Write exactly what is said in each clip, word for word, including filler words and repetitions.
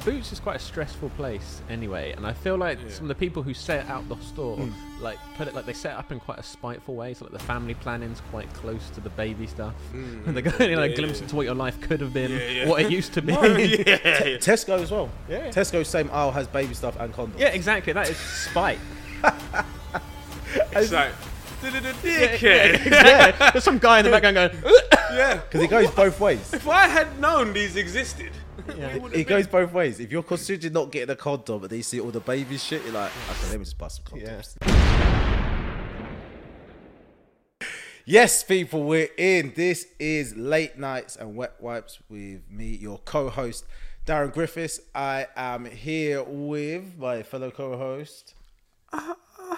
Boots is quite a stressful place anyway, and I feel like yeah. some of the people who set out the store, mm. like put it like they set it up in quite a spiteful way. So like the family planning's quite close to the baby stuff, mm. and they're going you know, yeah, a glimpse yeah. into what your life could have been, yeah, yeah. what it used to be. Oh, yeah. T- Tesco as well. Yeah. Tesco same aisle has baby stuff and condoms. Yeah, exactly. That is spite. It's like. Yeah, yeah, exactly. There's some guy in the background going, yeah, because it goes both ways. If I had known these existed, yeah. it, it goes both ways. If you're considering not getting a condom, but then you see all the baby shit, you're like, okay, let me just buy some condoms. Yeah. Yes, people, we're in. This is Late Nights and Wet Wipes with me, your co-host, Darren Griffiths. I am here with my fellow co-host. Uh, uh.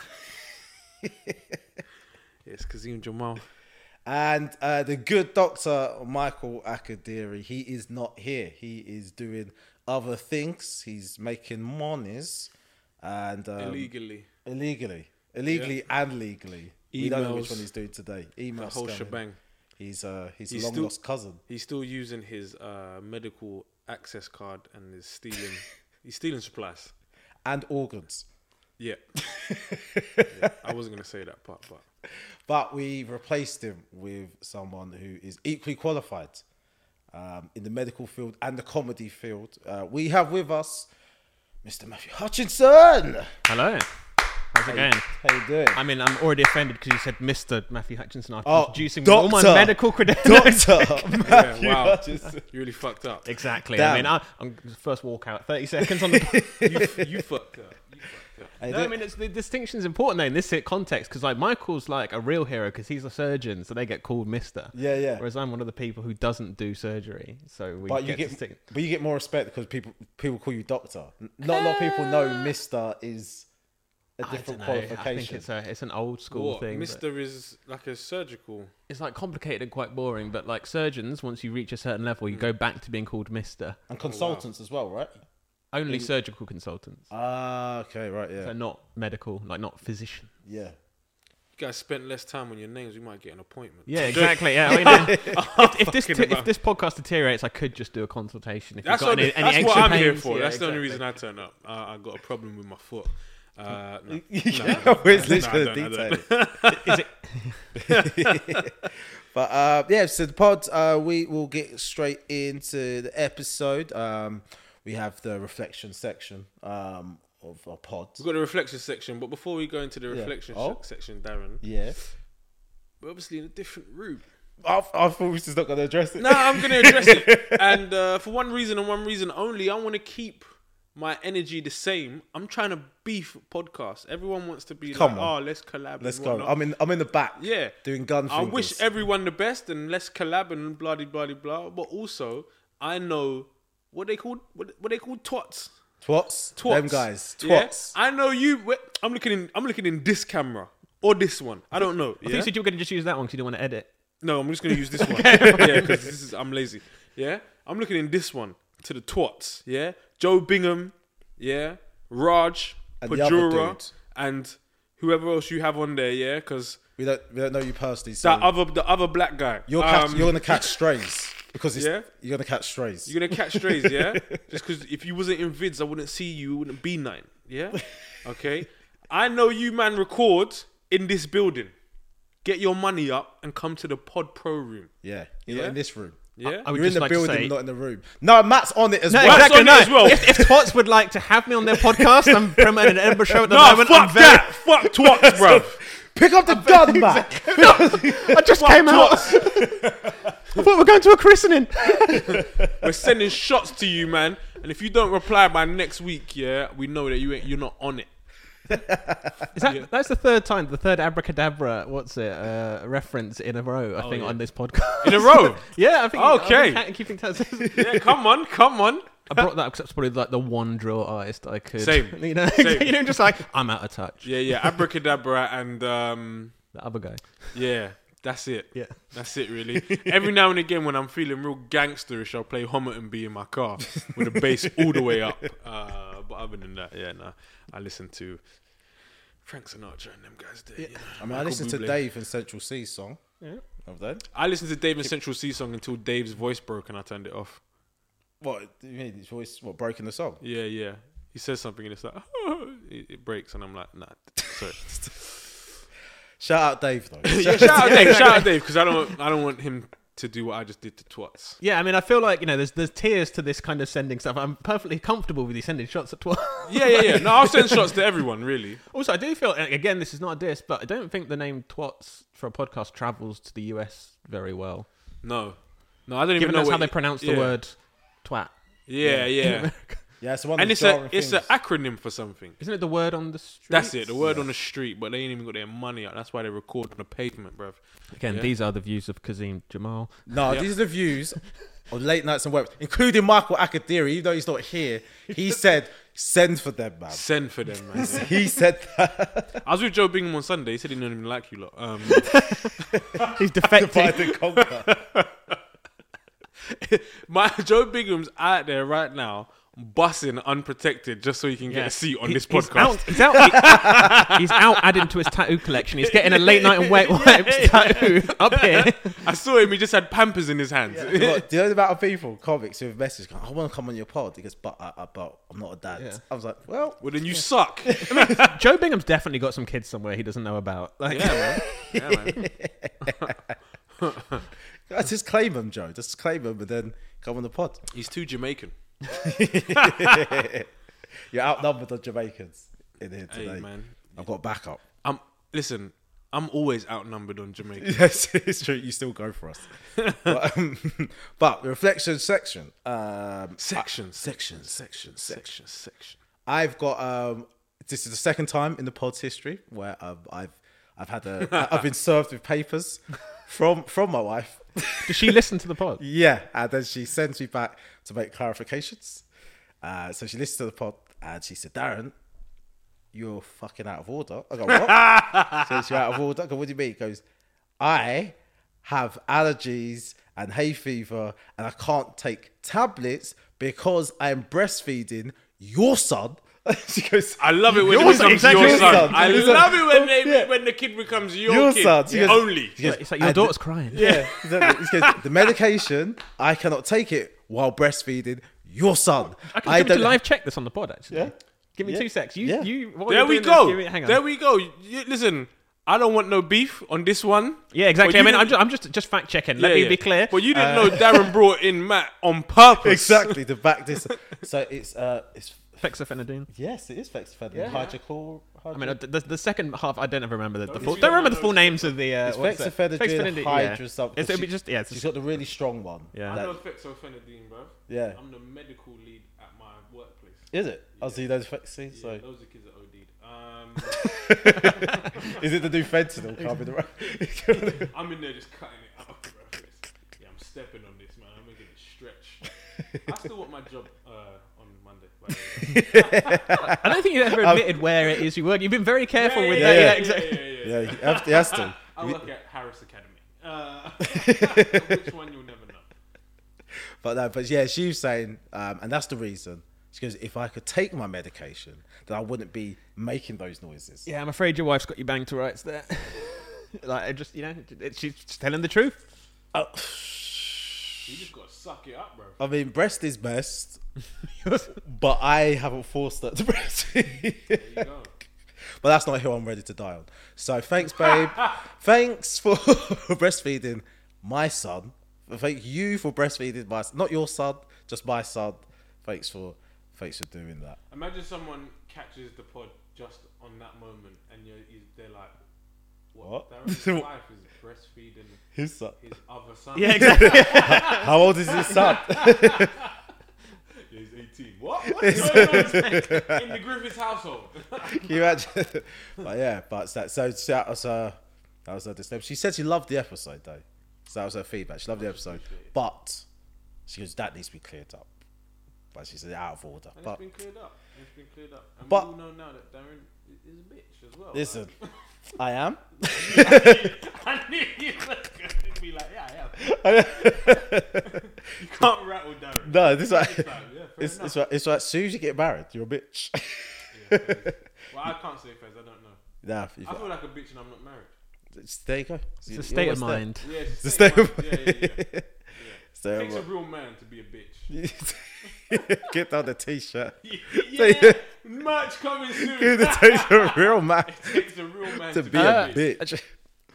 Yes, Kazim Jamal. And uh, the good doctor, Michael Akadiri, he is not here. He is doing other things. He's making monies. and um, Illegally. Illegally. Illegally yeah. and legally. Emails, we don't know which one he's doing today. Emails. The whole shebang. He's, uh, he's, he's a long lost cousin. He's still using his uh, medical access card and is stealing, he's stealing supplies. And organs. Yeah. yeah. I wasn't going to say that part, but. But we replaced him with someone who is equally qualified um, in the medical field and the comedy field. Uh, we have with us Mister Matthew Hutchinson. Hello. How's it going? How you doing? I mean, I'm already offended because you said Mister Matthew Hutchinson after oh, introducing doctor, me with all my medical credentials. Doctor Matthew yeah, wow. Hutchinson. You really fucked up. Exactly. Damn. I mean, I, I'm first walk out, thirty seconds on the... you, you fucked up. No, I mean, it's, the distinction is important though in this context because like Michael's like a real hero because he's a surgeon, so they get called Mister. Yeah, yeah. Whereas I'm one of the people who doesn't do surgery, so we but get, you get get, stick... but you get more respect because people people call you Doctor. Not a lot of people know Mister is a different I qualification. I think it's a it's an old school what, thing. Mister is like a surgical. It's like complicated and quite boring, but like surgeons, once you reach a certain level, you mm. go back to being called Mister. And consultants oh, wow. as well, right? Only In, surgical consultants. Ah, okay, right, yeah. So not medical, like not physician. Yeah. You guys spent less time on your names, we might get an appointment. Yeah, exactly. Yeah, I mean, um, if, if this t- if this podcast deteriorates, I could just do a consultation. If that's you've got only, any, any that's what I'm pains, here for. yeah, that's exactly. the only reason I turn up. Uh, I got a problem with my foot. Uh, no, yeah, no, where's no, this no, for the detail? Is it? But uh, yeah, so the pod, uh, we will get straight into the episode. Um, we have the reflection section um, of our pod. We've got the reflection section, but before we go into the yeah. reflection oh? sh- section, Darren, yeah, we're obviously in a different route. I, I thought we were just not going to address it. No, I'm going to address it, and uh, for one reason and one reason only, I want to keep my energy the same. I'm trying to beef podcasts. Everyone wants to be Come like, on. oh, let's collab. Let's and go. whatnot. I'm in. I'm in the back. Yeah, doing gun I fingers. wish everyone the best and let's collab and blah blah blah blah. But also, I know what they called. What, what they called twats. Twats. Twats. Them guys. Yeah? Twats. I know you. I'm looking in. I'm looking in this camera or this one. I don't know. I yeah? think you said you were going to just use that one because you didn't want to edit. No, I'm just going to use this one. Yeah, because this is. I'm lazy. Yeah, I'm looking in this one to the twats. Yeah, Joe Bingham. Yeah, Raj, And Pajura, and whoever else you have on there. Yeah, because we don't. We don't know you personally. So that other, the other black guy. You're, um, catch, you're gonna catch strays because it's, yeah? you're gonna catch strays. You're gonna catch strays. Yeah, just because if you wasn't in vids, I wouldn't see you. It wouldn't be nine. Yeah, okay. I know you, man. Record in this building. Get your money up and come to the Pod Pro room. Yeah, you're yeah? not in this room. Yeah, I, I would you're just in the like building, to say, not in the room. No, Matt's on it as no, well. Exactly, on no. it as well. If, if Twats would like to have me on their podcast, I'm promoting an Edinburgh show at the no, moment. fuck I'm very... that. Fuck twats, bro. Pick up the gun, Matt. No, I just came out. I thought we were going to a christening. We're sending shots to you, man. And if you don't reply by next week, yeah, we know that you ain't. You're not on it. Is that, yeah. That's the third time, the third abracadabra, what's it, uh, reference in a row, I oh, think, yeah. on this podcast. In a row? Yeah, I think. Okay. I'm keeping tabs. Yeah, come on, come on. I brought that up because it's probably like the one drill artist I could. Same. You know, Same. you know, just like, I'm out of touch. Yeah, yeah, abracadabra and, um... the other guy. Yeah, that's it. Yeah. That's it, really. Every now and again, when I'm feeling real gangsterish, I'll play Homerton B in my car with the bass all the way up. Uh, but other than that, yeah, no, I listen to Frank Sinatra and them guys there. Yeah. You know, I mean, I listened to Dave and Central C song. Yeah. Of that. I listened to Dave and Central C song until Dave's voice broke and I turned it off. What do you mean? His voice, what, breaking the song? Yeah, yeah. He says something and it's like, it, it breaks, and I'm like, nah, sorry. Shout out Dave though. yeah, shout out Dave, shout out Dave, because I don't, I don't want him to do what I just did to twats. Yeah, I mean, I feel like, you know, there's there's tiers to this kind of sending stuff. I'm perfectly comfortable with you sending shots at twat. Yeah, yeah, yeah. No, I'll send shots to everyone, really. Also, I do feel, and again, this is not a diss, but I don't think the name twats for a podcast travels to the U S very well. No, no, I don't even Given know that's what how they you- pronounce yeah. the word twat. Yeah, yeah. Yeah, it's one of And the it's a, jarring it's an things. acronym for something. Isn't it the word on the street? That's it, the word on the street, but they ain't even got their money out. That's why they record on the pavement, bruv. Again, Yeah. these are the views of Kazim Jamal. No, Yeah. these are the views of Late Nights and Webs, including Michael Akadiri, even though he's not here. He said, send for them, man. Send for them, man. Yeah. He said that. I was with Joe Bingham on Sunday. He said he didn't even like you lot. Um, He's defective. Divide and conquer. my Joe Bingham's out there right now, bussing unprotected just so he can get Yeah. a seat on He- this he's podcast. out, he's, out, he- he's out adding to his tattoo collection. He's getting a late night and wet wipes tattoo up here. I saw him. He just had Pampers in his hands. Look, do you know the amount of people, comics, who have messaged, going, I want to come on your pod? He goes, but, I, I, but I'm not a dad. Yeah. I was like, well, Well, then you suck. Joe Bingham's definitely got some kids somewhere he doesn't know about. Like, Yeah, man. Yeah, man. I just claim them, Joe. Just claim them, and then come on the pod. He's too Jamaican. You're outnumbered on Jamaicans in here Hey, today. man. I've got backup. I'm listen. I'm always outnumbered on Jamaican. Yes, it's true. You still go for us. but, um, but the reflection section. Um, Section, section, section, section, section. I've got. Um, this is the second time in the pod's history where um, I've I've had a I've been served with papers from from my wife. Does she listen to the pod? Yeah, and then she sends me back to make clarifications. Uh, so she listened to the pod and she said, Darren, you're fucking out of order. I go, what? So she's out of order. I go, what do you mean? He goes, I have allergies and hay fever and I can't take tablets because I am breastfeeding your son. She goes, I love it when your it son, becomes exactly your your son. son. I Your son. love it when they Yeah. when the kid becomes your, Your kid. son. She goes- Only. She goes, It's like your and daughter's the- crying. Yeah. Exactly. She goes, the medication, I cannot take it while breastfeeding your son. I can give it to don't- live check this on the pod, actually. Yeah. Give me Yeah. two secs. You, Yeah. you, what There you're we doing go. is- give me- hang on. There we go. You- listen, I don't want no beef on this one. yeah, exactly. But I you mean, I'm didn't- just, I'm just, just fact checking. Let Yeah, me yeah. be clear. But you didn't Uh, know Darren brought in Matt on purpose. Exactly, to back this. So it's uh, it's Fexofenadine. yes, it is fexofenadine. Yeah. Hydrochlor. I mean, uh, the, the second half, I don't ever remember the, the full. you Don't remember don't the full know. names of the. Uh, It's what's it? fexofenadine, yeah. hydra something. It's, it'll be She- just yeah. It's She's just, got the really strong one. Yeah. I That- know fexofenadine, bro. yeah. I'm the medical lead at my workplace. Is it? Oh, so you know the fex- see, Yeah, so those are kids that OD'd. Um, is it the new fentanyl coming around? I'm in there just cutting it out, bro. Yeah, I'm stepping on this, man. I'm making it stretch. I still want my job uh, on Monday. By the way. I don't think you ever admitted where it is you work. You've been very careful with yeah, that. yeah. Yeah, exactly. Yeah, yeah, Yeah, yeah. he has, he has to. I work at Harris Academy. Uh, which one you'll never know. But no, but yeah, she was saying, um, and that's the reason. She goes, if I could take my medication, then I wouldn't be making those noises. Yeah, I'm afraid your wife's got you banged to rights there. Like, I just, you know, it, she's telling the truth. Oh, You just gotta suck it up, bro. I mean, breast is best, but I haven't forced her to breastfeed. There you go. But that's not who I'm ready to die on. So thanks, babe. Thanks for breastfeeding my son. Thank you for breastfeeding my son. Not your son, just my son. Thanks for thanks for doing that. Imagine someone catches the pod just on that moment, and you're, he's, they're like, "What? What? Darren's wife is breastfeeding His son. his other son." Yeah, exactly. How old is his son? Yeah, he's eighteen. What? What's going on in the Griffiths household? Can you imagine? But yeah, but that so that was her. That was her disclaimer. She said she loved the episode though. So that was her feedback. She loved the episode, but she goes, that needs to be cleared up. But she said out of order. And But it's been cleared up. It's been cleared up. And But- we all know now that Darren i- is a bitch as well. listen, I am. I knew you were going to be like, yeah, yeah. You can't rattle Darren. No, this is like, It's like, yeah, fair it's, enough. it's like it's like as soon as you get married, you're a bitch. Yeah, fair. Well, I can't say Fez, I don't know. Nah, if- I feel like a bitch and I'm not married. there you go. It's a state of mind. Yeah, It's a the state same of one. Yeah, yeah, yeah. So, Takes a real man to be a bitch. get on the t-shirt. Yeah, merch coming soon. It takes a real man It takes a real man to to be be a a bitch. bitch. Actually,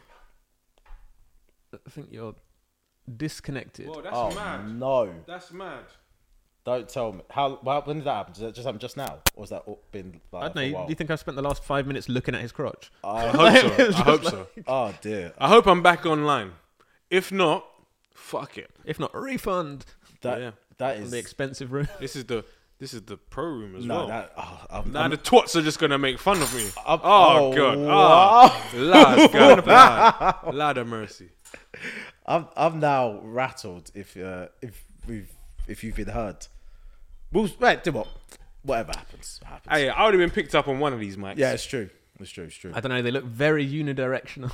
I think you're disconnected. Whoa, that's Oh mad. no! That's mad. Don't tell me. How? Well, when did that happen? Did that just happen just now, or has that been like? I don't for a know. while? Do you think I've spent the last five minutes looking at his crotch? I Oh, hope so. It was I hope just so. oh dear. I hope I'm back online. If not, fuck it. If not, a refund That Yeah. that on is the expensive room. This is the this is the pro room as no. well. That oh, I'm, Now I'm, the twats are just gonna make fun of me. I'm- oh, oh, god. wow. Oh, Lord, God, Lord, Lord of mercy. I'm I'm now rattled. If uh, if we've if you've been heard, we'll right. Do what? Whatever happens, happens. Hey, I would have been picked up on one of these mics. Yeah, it's true. It's true. It's true. I don't know. They look very unidirectional.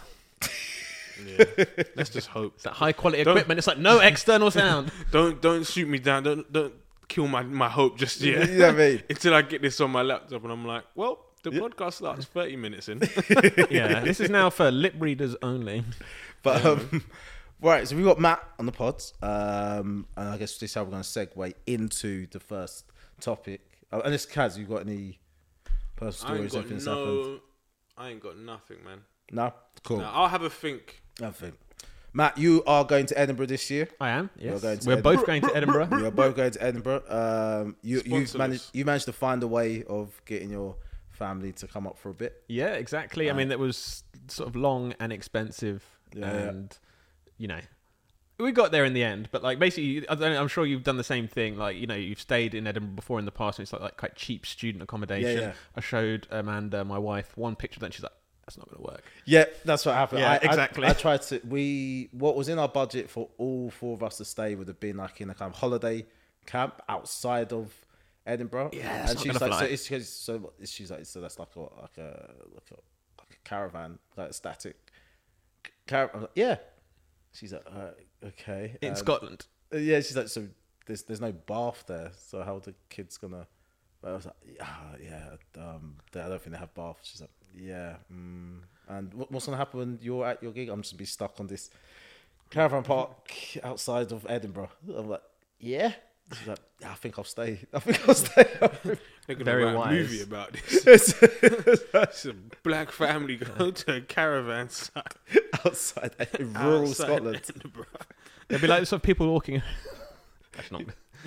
Yeah. Let's just hope. It's that high quality Don't- equipment. It's like no external sound. Don't don't shoot me down. Don't don't kill my, my hope just yet. You know what I mean? Until I get this on my laptop and I'm like, well, the podcast starts thirty minutes in. Yeah, this is now for lip readers only. But um, right, so we got Matt on the pods, um, and I guess this is how we're going to segue into the first topic. Uh, and this Kaz, you got any personal I ain't stories? got Anything that's happened? no. I ain't got nothing, man. No, cool. Now, I'll have a think. Nothing. Matt, you are going to Edinburgh this year. I am. Yes, going to we're Edinburgh. both going to Edinburgh. You are both going to Edinburgh. Um, you you've Sponsor managed us. you managed to find a way of getting your family to come up for a bit. Yeah, exactly. I mean, it was sort of long and expensive, Yeah, and you know, we got there in the end. But like, basically, I don't know, I'm sure you've done the same thing. Like, you know, you've stayed in Edinburgh before in the past, and it's like, like quite cheap student accommodation. Yeah, yeah. I showed Amanda, my wife, one picture, then she's like, "That's not going to work." Yeah, that's what happened. Yeah, I, exactly. I, I tried to. We what was in our budget for all four of us to stay would have been like in a kind of holiday camp outside of Edinburgh. Yeah, that's and not she's gonna like, fly. so it's because so what- she's like, so that's like a like a like a, like a caravan, like a static caravan. Like, yeah, she's like, uh, okay. In Um, Scotland. yeah, she's like, so there's there's no bath there, so how are the kids gonna? But I was like, ah, yeah, um, they- I don't think they have baths. She's like, yeah. Mm. And what, what's gonna happen when you're at your gig? I'm just gonna be stuck on this caravan park outside of Edinburgh. I'm like, yeah. She's like, yeah, I think I'll stay. I think I'll stay. They're gonna Very write wise. a movie about this. It's a black family go to a caravan site outside in rural outside Scotland. Edinburgh. There'd be like sort of people walking. That's not.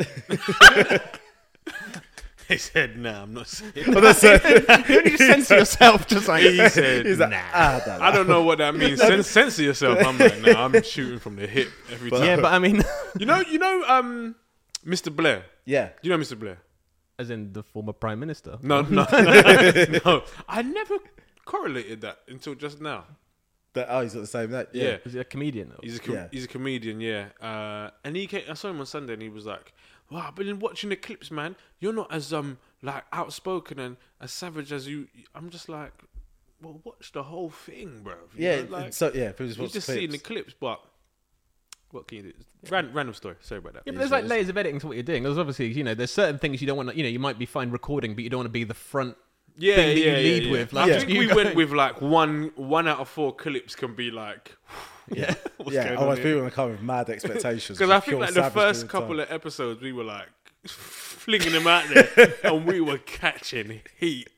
They said, "Nah, I'm not saying." But that's it. You just censor yourself, just like He said, He's like, "Nah." ah, don't I don't know what that means. Cen- censor yourself. I'm like, nah, I'm shooting from the hip every time. Yeah, but I mean, You know, you know, um, Mister Blair. Yeah. You know Mister Blair? as in the former prime minister. No, no, no, no. I never correlated that until just now. That, oh, he's got the same name. Yeah, Yeah. Is he a comedian? Though? he's a com- Yeah. he's a comedian. Yeah, uh, and he came, I saw him on Sunday, and he was like, "Wow, I've been watching the clips, man. You're not as um like outspoken and as savage as you." I'm just like, well, watch the whole thing, bro. You Yeah. know, like, so yeah, people just you watch just the seeing the clips. clips, but what can you do? Ran- random story. Sorry about that. Yeah, but It there's is like what it is. layers of editing to what you're doing. There's obviously, you know, there's certain things you don't want to, you know, you might be fine recording, but you don't want to be the front. yeah, thing that yeah, you lead yeah, with, yeah. like, I just think you we went going- with like one one out of four clips can be like, Yeah. what's Yeah, going otherwise on people are gonna come with mad expectations. Because I think like the first couple of episodes we were like flinging them out there, and we were catching heat.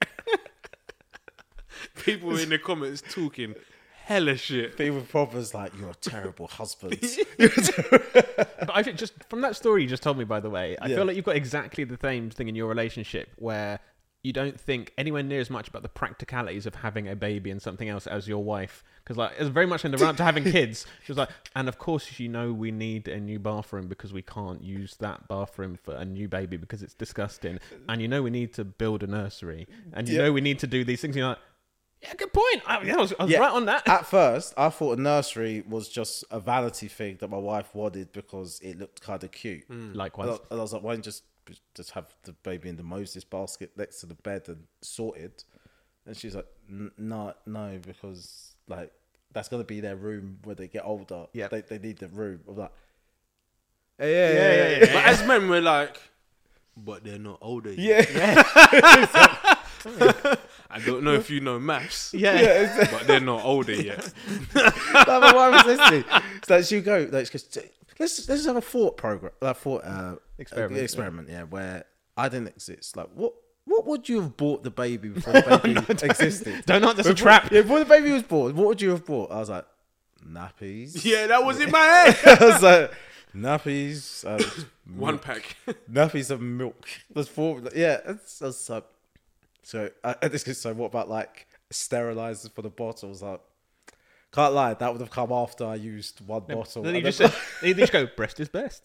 People were in the comments talking hella shit. people proper's like, you're a terrible husband. But I think just from that story you just told me, by the way, I Yeah. feel like you've got exactly the same thing in your relationship where you don't think anywhere near as much about the practicalities of having a baby and something else as your wife. Because like it's very much in the run up to having kids. She was like, and of course you know we need a new bathroom because we can't use that bathroom for a new baby because it's disgusting. And you know we need to build a nursery. And you Yeah. know we need to do these things. And you're like, yeah, good point. I, yeah, I was, I was Yeah. right on that. At first, I thought a nursery was just a vanity thing that my wife wanted because it looked kind of cute. And Likewise. I, and I was like, why don't you just just have the baby in the Moses basket next to the bed and sorted? And she's like, "N- no, no, because like that's gonna be their room when they get older. Yeah. they they need the room. I'm like, yeah, yeah, yeah, yeah. yeah. But as men, we're like, but they're not older yet. Yeah. I don't know if you know maths, Yeah. Yeah, but they're not older yet. like my wife was listening. So like she'll go, like she goes, let's let's have a thought program, a thought uh, Experiment, experiment, yeah, where I didn't exist. Like, what what would you have bought the baby before the baby no, don't, existed? Don't know, that's a Before- trap. Yeah, before the baby was born, what would you have bought? I was like, nappies. Yeah, that was in my head. I was like, nappies, uh, One milk. pack. nappies and milk. That's four. Yeah, that's, that's so. So uh, this is so. What about like sterilizers for the bottles? Like, can't lie, that would have come after I used one bottle. Then you And just, then- said, you just go, breast is best.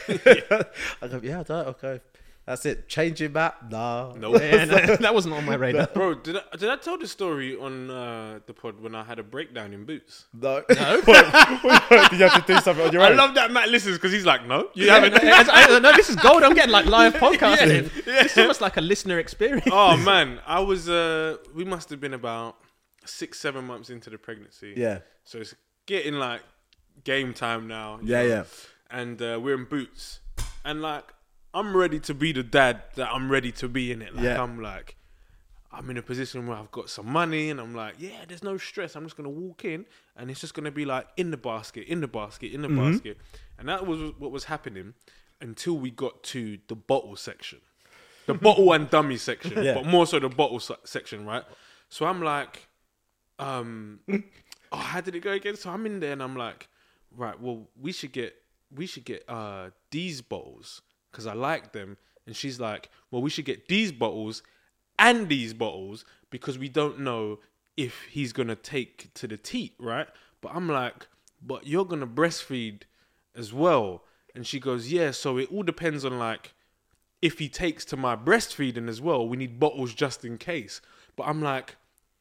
I go, yeah, I don't. Okay, that's it. Changing that? Nah. Nope. Yeah, no, that wasn't on my radar. Bro, did I, did I tell the story on uh, the pod when I had a breakdown in Boots? No. No. Did you have to do something on your I own? love that Matt listens because he's like, no, you Yeah, haven't. no, I, I, no, this is gold. I'm getting like live podcasting. Yeah. It's almost like a listener experience. Oh man, I was. Uh, we must have been about six, seven months into the pregnancy. Yeah. So it's getting like game time now. you Yeah, know, yeah. And uh, we're in Boots, and like I'm ready to be the dad that I'm ready to be in it. Like Yeah. I'm like, I'm in a position where I've got some money, and I'm like, yeah, there's no stress. I'm just gonna walk in, and it's just gonna be like in the basket, in the basket, in the Mm-hmm. basket, and that was what was happening until we got to the bottle section, the bottle and dummy section, Yeah. but more so the bottle se- section, right? So I'm like, um, oh, how did it go again? So I'm in there, and I'm like, right, well, we should get we should get uh these bottles because I like them. And she's like, well, we should get these bottles and these bottles because we don't know if he's gonna take to the teat, right? But I'm like, but you're gonna breastfeed as well. And she goes, yeah, so it all depends on like if he takes to my breastfeeding as well, we need bottles just in case. But I'm like,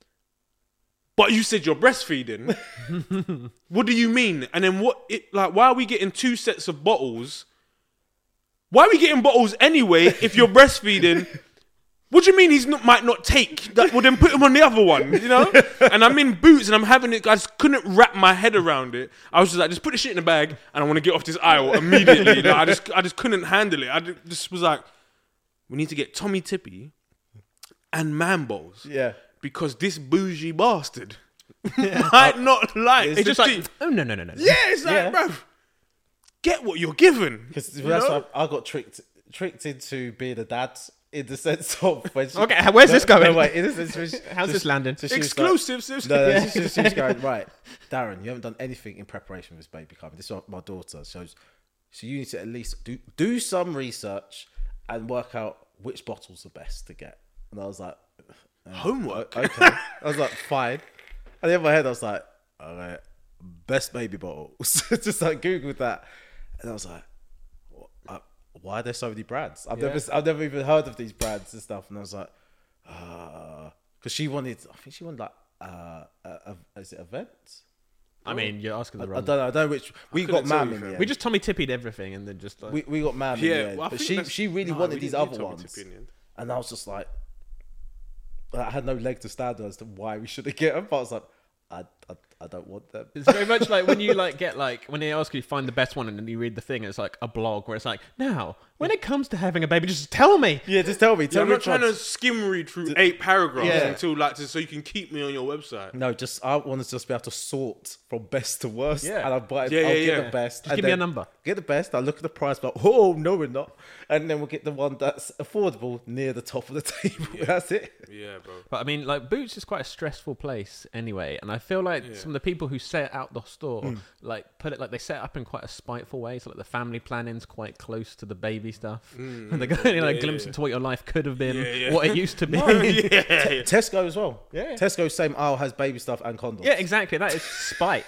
but you said you're breastfeeding. What do you mean? And then what? It like, why are we getting two sets of bottles? Why are we getting bottles anyway if you're breastfeeding? What do you mean he's not might not take? That, well, then put him on the other one, you know? And I'm in Boots and I'm having it. I just couldn't wrap my head around it. I was just like, just put the shit in the bag and I want to get off this aisle immediately. Like, I just, I just couldn't handle it. I just was like, we need to get Tommy Tippy and Man Bowls. Yeah. Because this bougie bastard might not like. It's just the like, tea. oh, no, no, no, no. no. Yeah, it's like, Yeah. bro, get what you're given. Because you that's know? why I got tricked tricked into being a dad in the sense of when she, Okay, where's no, this going? No, wait, in the sense when she- How's so this she- landing? so she was Exclusives. Like, no, no, she, she was going, right, Darren, you haven't done anything in preparation for this baby coming. This is my daughter. So, so you need to at least do do some research and work out which bottles are best to get. And I was like, uh, Homework. okay. I was like, fine. And in my head, I was like, all right, best baby bottles. Just like Googled that. And I was like, what- uh, why are there so many brands? I've Yeah. never, I've never even heard of these brands and stuff. And I was like, uh, because she wanted, I think she wanted like, uh, a, a, is it events? I mean, you're asking I, the I wrong. don't know. I don't know which. We got couldn't tell Mam you, in fam. the We end. just Tommy Tippied everything and then just like. We, we got Mam in Yeah, the end. well, I But think she, that's- she really nah, wanted we these didn't other need Tommy ones. Tippy in the end. And I was just like, I had no leg to stand on as to why we shouldn't get them. But I was like, I, I, I don't want them. It's very much like when you like get like when they ask you to find the best one and then you read the thing and it's like a blog where it's like, now when it comes to having a baby, just tell me. Yeah, just tell me. Yeah, Tell I'm me not trying which to skim read through eight paragraphs Yeah. until like to, so you can keep me on your website. No, just I want to just be able to sort from best to worst. Yeah. And I'll, buy, Yeah, I'll yeah, get yeah. the best. Just and give me a then number. Get the best. I look at the price, but oh no, we're not. And then we'll get the one that's affordable near the top of the table. That's it. Yeah, bro. But I mean, like Boots is quite a stressful place anyway, and I feel like Yeah. some of the people who set out the store, Hmm. like put it like they set it up in quite a spiteful way. So like the family planning's quite close to the baby stuff, and they're going like Yeah, glimpse yeah. into what your life could have been, Yeah, yeah. what it used to be. yeah. Tesco as well. Yeah. Tesco same aisle has baby stuff and condoms. Yeah, exactly. That is spite.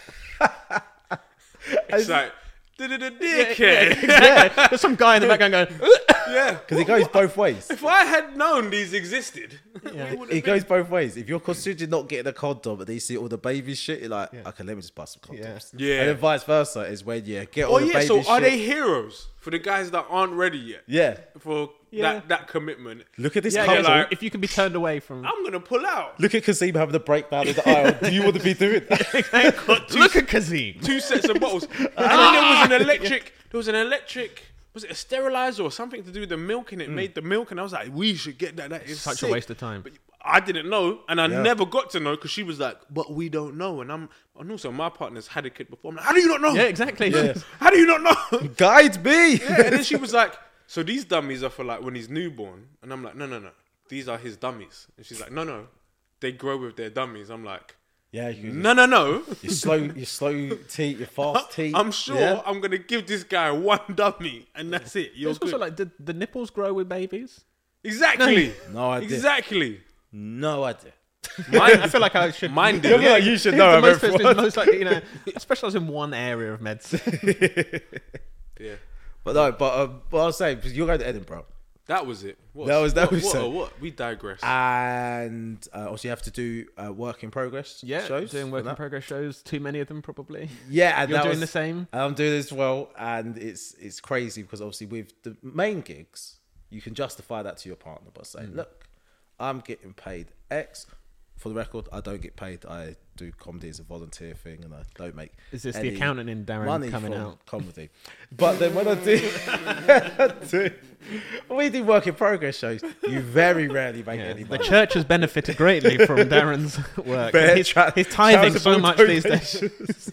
It's like, da-da-da, Yeah, dickhead. exactly. There's some guy in the background going, Yeah. Because it goes both ways. If I had known these existed, Yeah. we would It have goes both ways. If you're considering not getting a condom, but then you see all the baby shit, you're like, okay, let me just buy some condoms. Yeah. Yeah. And then vice versa is when you get all Oh the yeah, baby so shit. are they heroes for the guys that aren't ready yet Yeah. for Yeah. that, that commitment? Look at this yeah, couple. yeah, like- if you can be turned away from. I'm gonna pull out. Look at Kazim having the breakdown in the aisle. Do you want to be doing that? Look at Kazim. Two sets of bottles, and then there was an electric. There was an electric. Was it a sterilizer or something to do with the milk? And it made the milk, and I was like, we should get that. That is Such sick. a waste of time. But I didn't know, and I Yeah. never got to know because she was like, "But we don't know." And I'm, and also my partner's had a kid before. I'm like, "How do you not know? Yeah, exactly. Yeah. How do you not know?" Guide me. Yeah, and then she was like, "So these dummies are for like when he's newborn," and I'm like, "No, no, no, these are his dummies." And she's like, "No, no, they grow with their dummies." I'm like, Yeah, you can "No, no, no." Your slow, your slow teeth, your fast teeth. I'm sure Yeah. I'm gonna give this guy one dummy, and that's it. You're It's good. also like, did the nipples grow with babies? exactly, No idea. exactly. No idea. Mine, I feel like I should. mine I did. feel like you should He's know the most, everyone. person who's most like, you know, I specialize in one area of medicine. Yeah, But no, but uh, but I was saying, because you're going to Edinburgh, that was it. What, That was- that what, was what, so- what? We digress. and uh, also you have to do uh, work in progress Yeah, shows. doing work and in that. progress shows. Too many of them, probably. Yeah, and Uh, You're that doing was, the same. I'm doing this as well, and it's it's crazy because obviously with the main gigs, you can justify that to your partner by Mm. saying, "Look, I'm getting paid X." For the record, I don't get paid. I do comedy as a volunteer thing, and I don't make. Is this the any accountant in Darren money coming from out? comedy? But then when I do, I do when we do work in progress shows, you very rarely make Yeah. any The money. church has benefited greatly from Darren's work. Bare He's, tra- he's tithing so charitable much these days. donations.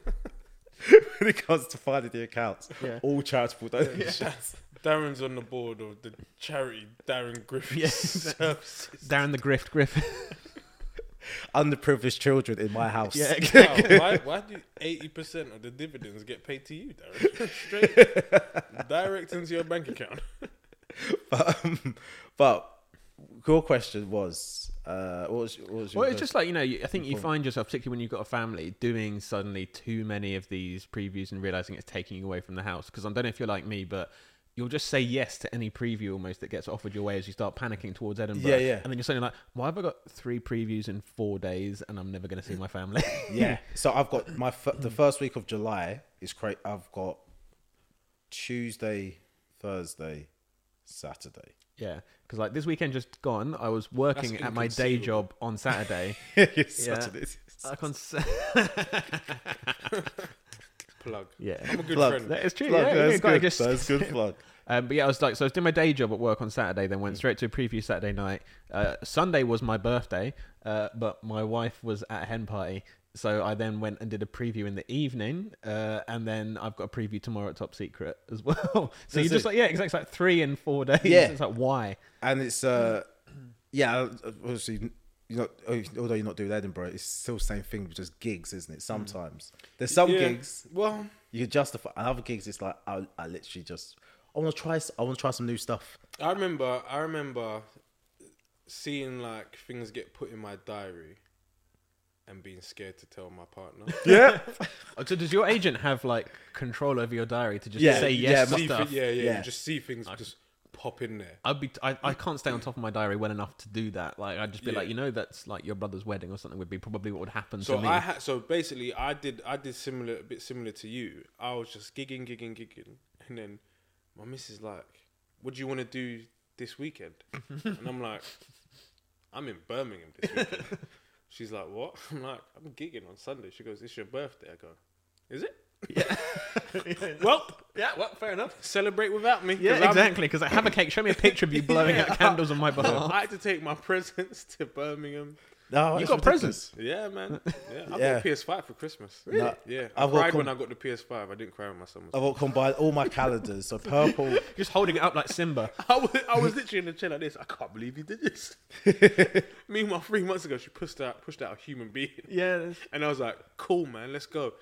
When it comes to finding the accounts, Yeah. all charitable donations. Darren's on the board of the charity Darren Griffith Yeah. Services. Darren the Grift Griffin. Underprivileged children in my house. Yeah, exactly. Wow, why, why do eighty percent of the dividends get paid to you, Darren? Straight direct into your bank account. But, um, but your question was, uh, what was, what was your Well, it's question? just like, you know, you, I think you point. find yourself, particularly when you've got a family, doing suddenly too many of these previews and realizing it's taking you away from the house. Because I don't know if you're like me, but you'll just say yes to any preview almost that gets offered your way as you start panicking towards Edinburgh. Yeah, yeah. And then you're suddenly like, why have I got three previews in four days and I'm never going to see my family? Yeah. So I've got my f- the first week of July is great. I've got Tuesday, Thursday, Saturday. Yeah, because like this weekend just gone, I was working That's at my day inconceivable. job on Saturday. You're Yeah. such an idiot. like on Sa- Plug. yeah, I'm a good Plug. friend. that is true. Plug, yeah, that's you've got to good. just- That's good plug. Um, but yeah, I was like, so I was doing my day job at work on Saturday, then went straight to a preview Saturday night. Uh, Sunday was my birthday, uh, but my wife was at a hen party, so I then went and did a preview in the evening, uh, and then I've got a preview tomorrow at Top Secret as well. so That's you just it. like, yeah, exactly, it's like three in four days. Yeah. It's like, why? And it's uh, yeah, obviously. You know, although you're not doing Edinburgh, it's still the same thing with just gigs, isn't it? Sometimes there's some Yeah, gigs Well, you can justify, and other gigs it's like I, I literally just I want to try, I want to try some new stuff. I remember, I remember seeing like things get put in my diary and being scared to tell my partner. Yeah, Oh, So does your agent have like control over your diary to just Yeah, say yeah, yes to See stuff? thi- yeah, yeah, Yeah. You just see things just pop in there. I'd be, I, I can't stay on top of my diary well enough to do that. Like, I'd just be Yeah. like, you know, that's like your brother's wedding or something would be probably what would happen So to me. I had, so basically, I did, I did similar, a bit similar to you. I was just gigging, gigging, gigging, and then my missus like, "What do you want to do this weekend?" And I'm like, "I'm in Birmingham this weekend." She's like, "What?" I'm like, "I'm gigging on Sunday." She goes, "It's your birthday." I go, "Is it?" Yeah. Well, yeah, well, fair enough. celebrate without me. 'cause Yeah, I'm- exactly. Because I have a cake. Show me a picture of you blowing out candles on my behalf. I had to take my presents to Birmingham. no, You that's got ridiculous. Yeah, man. Yeah, I Yeah. got a P S five for Christmas. No, Yeah, I I've got cried com- when I got the P S five. I didn't cry when my son was. I've got combined all my calendars. So purple, Just holding it up like Simba. I was, I was literally in the chair like this. I can't believe you did this. Meanwhile, three months ago, she pushed out pushed out a human being, Yeah. and I was like, "Cool, man, let's go."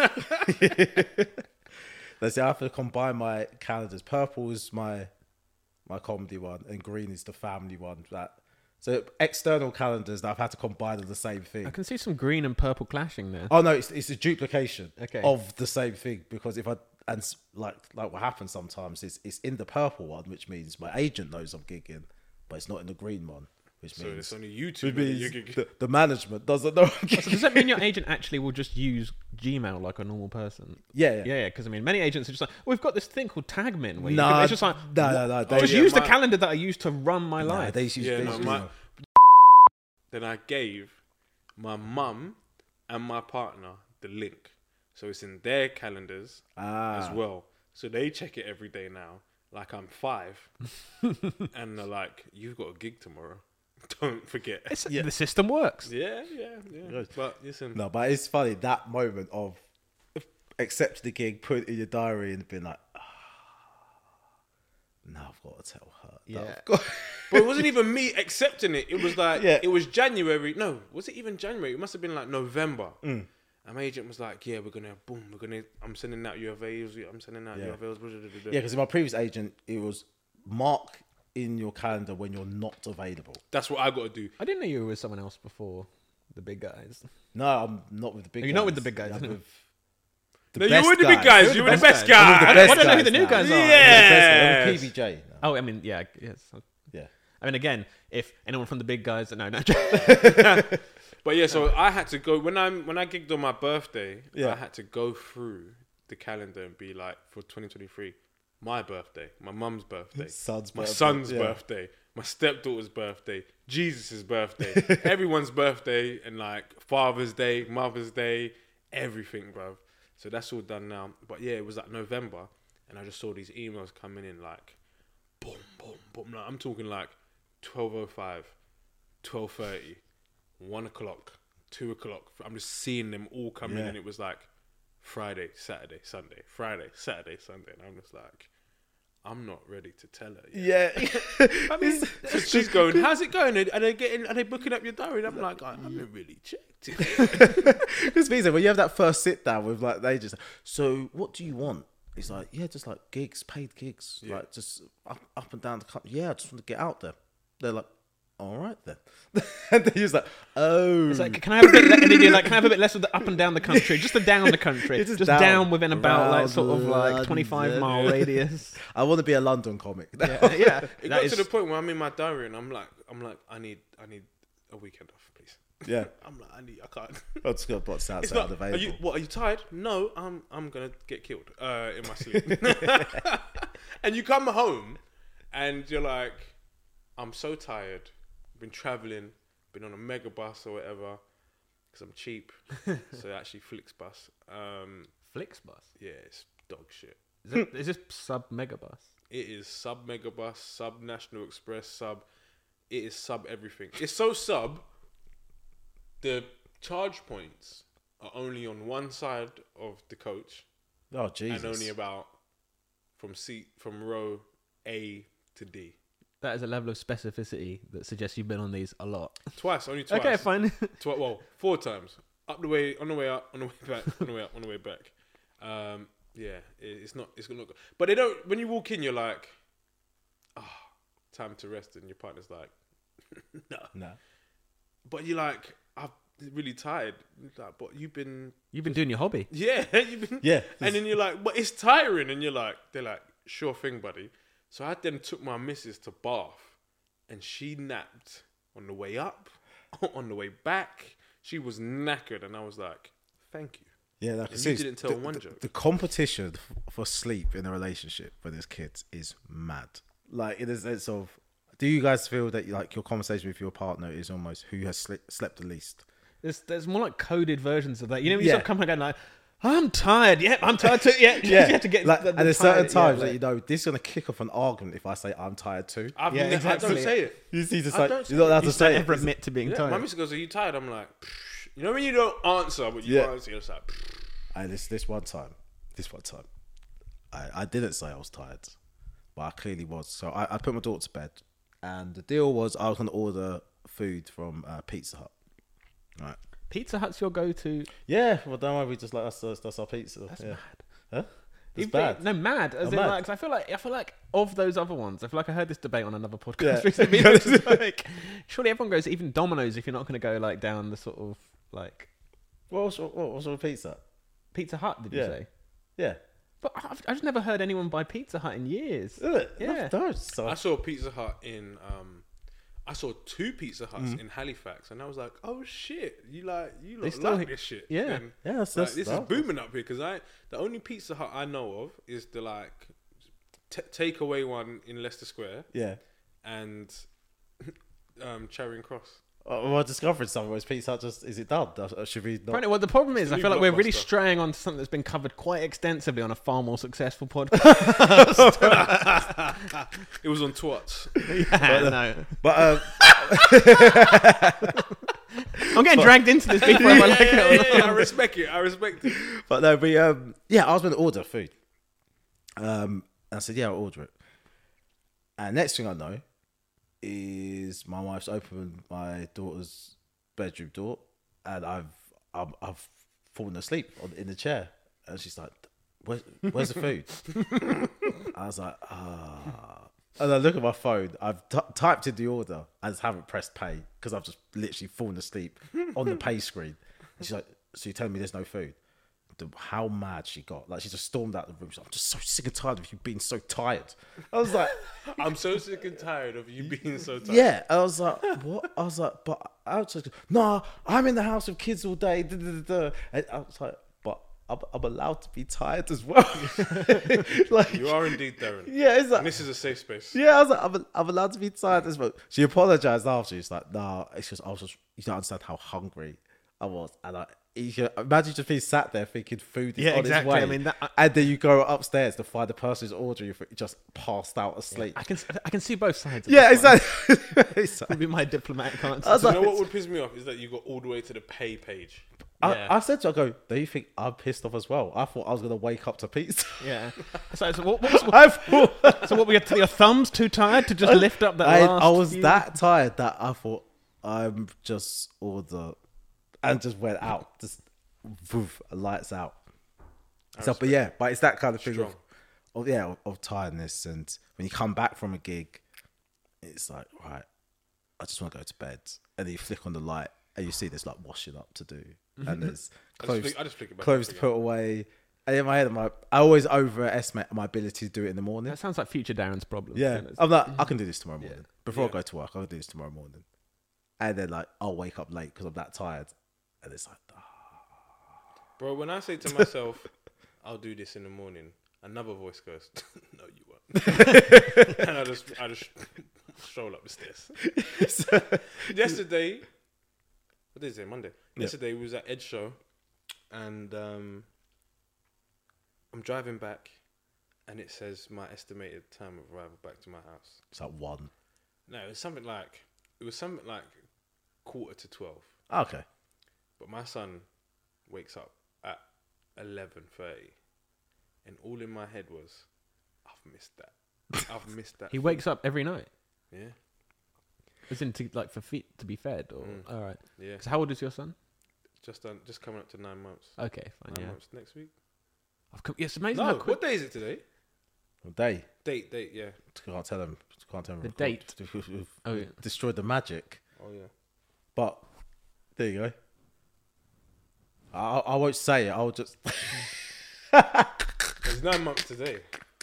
let's say I have to combine my calendars. Purple is my my comedy one, and green is the family one. That so external calendars that I've had to combine are the same thing. I can see some green and purple clashing there. Oh no, it's it's a duplication Okay. of the same thing because if I and s- like like what happens sometimes is it's in the purple one, which means my agent knows I'm gigging, but it's not in the green one, which So means it's only you two. which that means you could- the, the management doesn't know I'm So gigging. does that mean your agent actually will just use Gmail like a normal person? Yeah, yeah. Yeah, yeah. Because I mean, many agents are just like, we've got this thing called Tagmin. Where you No, can, it's just like, no, no, no. They, just yeah, use the my- calendar that I use to run my nah, life. they use, Yeah, they no, use my- email. Then I gave my mum and my partner the link, so it's in their calendars Ah. as well. So they check it every day now. Like I'm five, and they're like, "You've got a gig tomorrow." don't forget. It's, The system works. Yeah, yeah, yeah. Good. But listen, No, but it's funny that moment of accepting the gig, put it in your diary, and being like, ah, now I've got to tell her. that Yeah. I've got- but it wasn't even me accepting it. It was like, Yeah. it was January. No, was it even January? It must have been like November. Mm. And my agent was like, yeah, we're going to, boom, we're going to, I'm sending out your avails. I'm sending out Yeah. your avails. blah, blah, blah, blah. Yeah, because in my previous agent, it was mark in your calendar when you're not available. That's what I got to do. I didn't know you were with someone else before the big guys. No, I'm not with the big You're guys. not with the big guys, I'm isn't it? with the No, you best were the big guys. You were the best guy. I'm with the I, best I don't know who the guys new now. guys are. Yeah. I'm with P B J. now. Oh, I mean, yeah, yes. Yeah. I mean, again, if anyone from the big guys, no, no. But yeah, so I had to go when I'm when I gigged on my birthday. Yeah. I had to go through the calendar and be like, for twenty twenty-three, my birthday, my mum's birthday, Son's my birthday, son's yeah. birthday, my stepdaughter's birthday, Jesus' birthday, everyone's birthday, and like Father's Day, Mother's Day, everything, bruv. So that's all done now. But yeah, it was like November, and I just saw these emails coming in like, boom, boom, boom. Like, I'm talking like twelve oh five, twelve thirty. One o'clock, two o'clock. I'm just seeing them all come in, Yeah. and it was like Friday, Saturday, Sunday, Friday, Saturday, Sunday, and I'm just like, I'm not ready to tell her yet. Yeah. I mean, So she's going, how's it going? Are they getting? Are they booking up your diary? And I'm like, I haven't really checked it. Because Visa, when you have that first sit down with like they just, so what do you want? He's like, yeah, just like gigs, paid gigs, Yeah. like just up, up and down the country. Yeah, I just want to get out there. They're like, all right then. And then he was like, oh, It's like, can I have a bit? Le- and then you're like, can I have a bit less of the up and down the country, just the down the country, Yeah, just, just down, down. within about like Around sort of like twenty-five mile London. radius. I want to be a London comic. Yeah, yeah. It That got is- to the point where I'm in my diary, and I'm like, I'm like, I need, I need a weekend off, please. Yeah. I'm like, I need, I can't. I just got what's It's outside not. Are available. you, what? Are you tired? No, I'm. I'm gonna get killed uh, in my sleep. And you come home, and you're like, I'm so tired. Been traveling, been on a mega bus or whatever, because I'm cheap. So actually, Flixbus. Um, Flixbus. yeah, it's dog shit. Is, it, is this sub megabus? It is sub megabus, sub National Express, sub. It is sub everything. It's so sub. The charge points are only on one side of the coach, oh Jesus! and only about from seat from row A to D. That is a level of specificity that suggests you've been on these a lot. Twice, only twice. Okay, fine. Twi- well, four times. Up the way, on the way up, on the way back, on the way up, on the way back. Um, yeah, it, it's not. It's not. But they don't. When you walk in, you're like, ah, oh, time to rest, and your partner's like, no. no. But you're like, I'm really tired. Like, but you've been, You've been doing your hobby. yeah, you've been, Yeah. And then you're like, but it's tiring, and you're like, they're like, sure thing, buddy. So I then took my missus to Bath, and she napped on the way up, on the way back. She was knackered, and I was like, thank you. Yeah, like And seriously, you didn't tell the, one the- joke. The competition f- for sleep in a relationship when there's kids is mad. Like in the sense of, do you guys feel that like your conversation with your partner is almost who has sli- slept the least? There's, there's more like coded versions of that. You know, when you Yeah. sort of come and go like, I'm tired. Yep, I'm tired too. Yeah, you have to get. like, the, the and there's certain tired- times yeah, that you know this is gonna kick off an argument if I say I'm tired too. I've Yeah, ne- I exactly. don't say it. You see, just I like don't you're not allowed You to don't say it. ever admit to being Yeah, tired. my missus goes, are you tired? I'm like, "Psh." You know when you don't answer, but you Yeah. answer, you're just like, "Psh." And this this one time, this one time, I, I didn't say I was tired, but I clearly was. So I, I put my daughter to bed, and the deal was I was gonna order food from uh, Pizza Hut. Right. Pizza Hut's your go-to. Yeah, well, don't worry, we just like that's, that's, that's our pizza. That's yeah. mad. Huh? It's You've bad. been- no, mad. As I'm in, mad. like, 'cause I feel like I feel like of those other ones, I feel like I heard this debate on another podcast Yeah. recently. Which is like, surely everyone goes even Domino's if you're not going to go like down the sort of like What was what was your pizza? Pizza Hut. Did you Yeah. say? Yeah. But I've, I've never heard anyone buy Pizza Hut in years. Is it? Yeah. No, no, so I saw Pizza Hut in, um, I saw two Pizza Huts Mm. in Halifax, and I was like, oh shit, you like, you They look still- like this shit. yeah. And, yeah, that's, like, that's this no. is booming up here, because I, the only Pizza Hut I know of is the like, t- takeaway one in Leicester Square, Yeah. and um, Charing Cross. Oh, well, I discovered something. Was Pizza Hut just is it done? Uh, Should we not? Apparently, well, the problem is, the I new feel like we're really Blockbuster. straying on to something that's been covered quite extensively on a far more successful podcast. It was on Twats. yeah, no. But um, I'm getting dragged into this before I like yeah, it. yeah, or yeah, yeah, not. I respect it. I respect it. But no, we um yeah, I was going to order food. Um, and I said, yeah, I'll order it. And next thing I know is my wife's opened my daughter's bedroom door, and I've I've, I've fallen asleep on, in the chair, and she's like, Where's, where's the food? I was like, ah. And I look at my phone. I've t- typed in the order. I just haven't pressed pay because I've just literally fallen asleep on the pay screen. And she's like, so you're telling me there's no food? The, how mad she got. Like, she just stormed out of the room. She's like, I'm just so sick and tired of you being so tired. I was like... I'm so sick and tired of you being so tired. Yeah. I was like, what? I was like, but... I was like, no, I'm in the house with kids all day. Da, da, da, da. And I was like, but I'm, I'm allowed to be tired as well. Like, You are indeed, Darren. yeah, it's like... And this is a safe space. Yeah, I was like, I'm, I'm allowed to be tired as well. She apologized after. She's like, nah, it's just, I was just, you don't understand how hungry I was. And I, you can imagine just being sat there thinking food is Yeah, on exactly. its way. I mean, that- and then you go upstairs to find the person who's ordering you just passed out asleep. I can I can see both sides. Of Yeah, this one. exactly. Exactly. Would be my diplomatic answer. I was You like, know what would piss me off is that you got all the way to the pay page. Yeah. I, I said to her, I go, do you think I'm pissed off as well? I thought I was going to wake up to pizza. Yeah. So, so what, what was, I thought... so what were your, your thumbs too tired to just lift up that I, last I was few- that tired that I thought I'm just order and just went out, just woof, lights out. So, but yeah, but it's that kind of thing of, Strong. of yeah, of, of tiredness, and when you come back from a gig, it's like, right, I just want to go to bed, and then you flick on the light and you see there's like washing up to do, and there's I just clothes, flick- I just flick it back clothes up to again. put away. And in my head, I'm like, I always overestimate my ability to do it in the morning. That sounds like future Darren's problem. Yeah, you know, it's- I'm like, I can do this tomorrow morning. Before Yeah. I go to work, I can do this tomorrow morning. And then like, I'll wake up late because I'm that tired. And it's like, ah. Bro, when I say to myself, I'll do this in the morning, another voice goes, no, you won't. And I just, I just stroll up the stairs. Yesterday, what is it, Monday? Yeah. Yesterday we was at Ed's show, and um, I'm driving back, and it says my estimated time of arrival back to my house. It's like one. No, it was something like, it was something like quarter to twelve. Okay. But my son wakes up at eleven thirty, and all in my head was, I've missed that. I've missed that. he wakes up every night. Yeah, As in to, like for feet to be fed, or Mm. all right. yeah. 'Cause how old is your son? Just done. Just coming up to nine months. Okay, fine. Nine Yeah. months next week. I've come, yeah, it's amazing No, how quick. what day is it today? Day. Date, date. Yeah. Can't tell them. Can't tell them. The record. date. We've- we've Oh, yeah. destroyed the magic. Oh yeah. But there you go. I, I won't say it. I'll just. It's nine months today.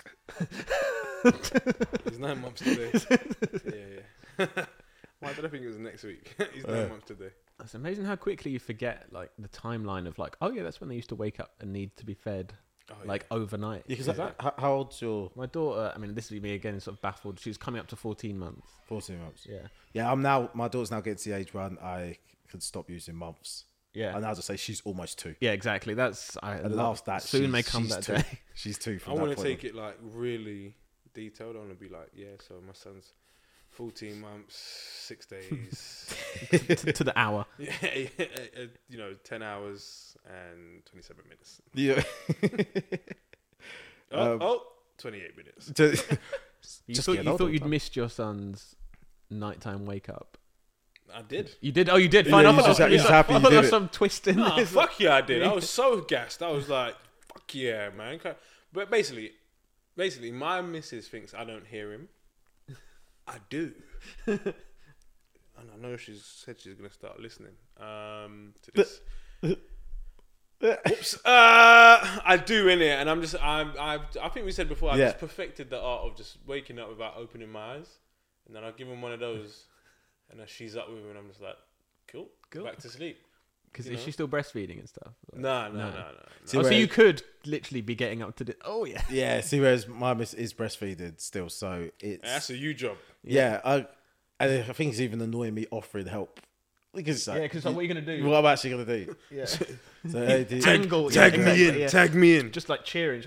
It's nine months today. Yeah, yeah. Why did I think it was next week? He's nine Yeah. months today. It's amazing how quickly you forget like the timeline of like, oh yeah, that's when they used to wake up and need to be fed Oh, like overnight. Because Is that- how, how old's your my daughter, I mean, this is me again, sort of baffled. She's coming up to fourteen months. fourteen months? Yeah. Yeah, I'm now. My daughter's now getting to the age where I can stop using months. Yeah. And I'll just say she's almost two. Yeah, exactly. That's I And love- after that, soon she's, may come she's that two. day. She's two. From I want want to take it like really detailed. I want to be like, yeah. So my son's fourteen months, six days. to, to the hour. Yeah, yeah, uh, you know, ten hours and twenty-seven minutes. Yeah. Oh, Um, oh twenty-eight minutes. You Just thought getting you older thought you'd time. missed your son's nighttime wake up. I did. You did? Oh, you did. Yeah, Fine. I you thought just- there was- you're just happy I you thought there did was it. some twist in Nah, this. fuck yeah, I did. I was so gassed. I was like, fuck yeah, man. But basically, basically, my missus thinks I don't hear him. I do. And I know she's said she's going to start listening um, to this. Whoops. Uh, I do, innit? And I'm just, I'm, I've, I think we said before, I Yeah. just perfected the art of just waking up without opening my eyes. And then I'll give him one of those. And then she's up with me, and I'm just like, cool, Cool. back to sleep. Because you is know? she still breastfeeding and stuff? Like, No, no, No. no, no. no. See, oh, so whereas- you could literally be getting up to the. Oh yeah. Yeah. See, whereas my miss is breastfeeding still, so it's That's a you job. yeah. I, and I think it's even annoying me offering help because it's like, Yeah, because like, what are you gonna do? what I'm actually gonna do. Yeah. So hey, do you- Tangle. Tag yeah, me exactly, in. yeah. Tag me in. Just like cheering.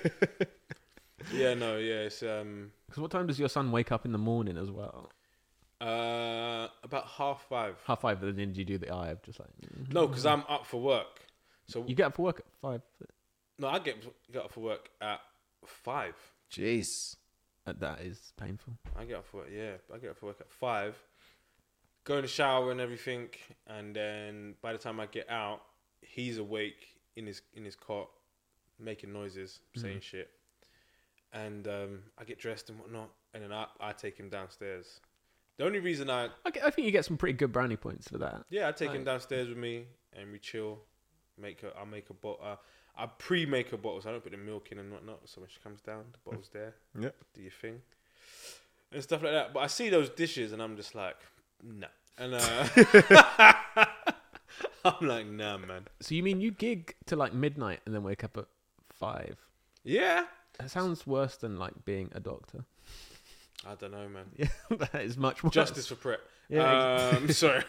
Yeah, no, yeah. It's um. Because what time does your son wake up in the morning as well? Uh, about half five. Half five, but then you do the eye of just like. mm. No, because I'm up for work. So You get up for work at five. no, I get get up for work at five. Jeez. Uh, That is painful. I get up for work. Yeah, I get up for work at five. Go in the shower and everything, and then by the time I get out, he's awake in his in his cot, making noises, saying shit, and um, I get dressed and whatnot, and then I I take him downstairs. The only reason I I, get- I think you get some pretty good brownie points for that. yeah I take him Right. downstairs with me and we chill, make a I make a bottle. Uh, I pre-make a bottle, so I don't put the milk in and whatnot. So when she comes down, the bottle's there. Yep. Do your thing and stuff like that. But I see those dishes and I'm just like, nah. And uh, I'm like, nah, man. So you mean you gig to like midnight and then wake up at five? Yeah. That sounds worse than like being a doctor. I don't know, man. Yeah, that is much worse. Justice for Prep. Yeah, Um, sorry.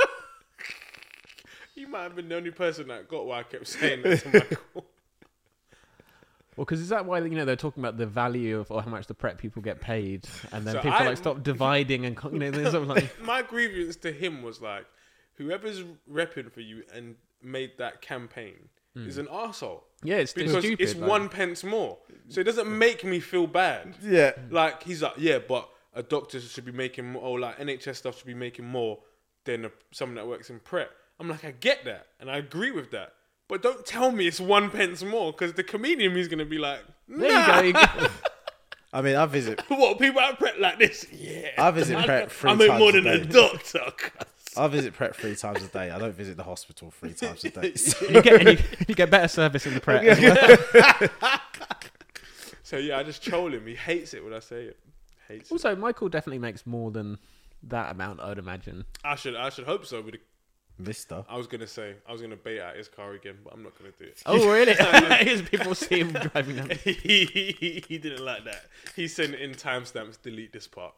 You might have been the only person that got why I kept saying that to Michael. Well, because is that why you know they're talking about the value of or how much the prep people get paid, and then So people I- like stop dividing and con- you know there's something like My grievance to him was like, whoever's repping for you and made that campaign is an arsehole. yeah, it's, it's Because stupid. it's like- one pence more. So it doesn't make me feel bad. Yeah. Like, he's like, yeah, but a doctor should be making more, or like N H S stuff should be making more than a, someone that works in prep. I'm like, I get that, and I agree with that. But don't tell me it's one pence more, because the comedian is going to be like, nah. There you go. You go. I mean, I visit. What, people at prep like this? Yeah. I visit prep three I make times more a than a day. doctor. I visit prep three times a day. I don't visit the hospital three times a day. you get and you, you get better service in the prep. as well. So yeah, I just troll him. He hates it when I say it. Hates it. Also, Michael definitely makes more than that amount. I'd imagine. I should, I should hope so. With the, Mister. I was gonna say, I was gonna bait out his car again, but I'm not gonna do it. Oh really? Here's people see him driving down. he, he, he didn't like that. He sent in timestamps. Delete this part.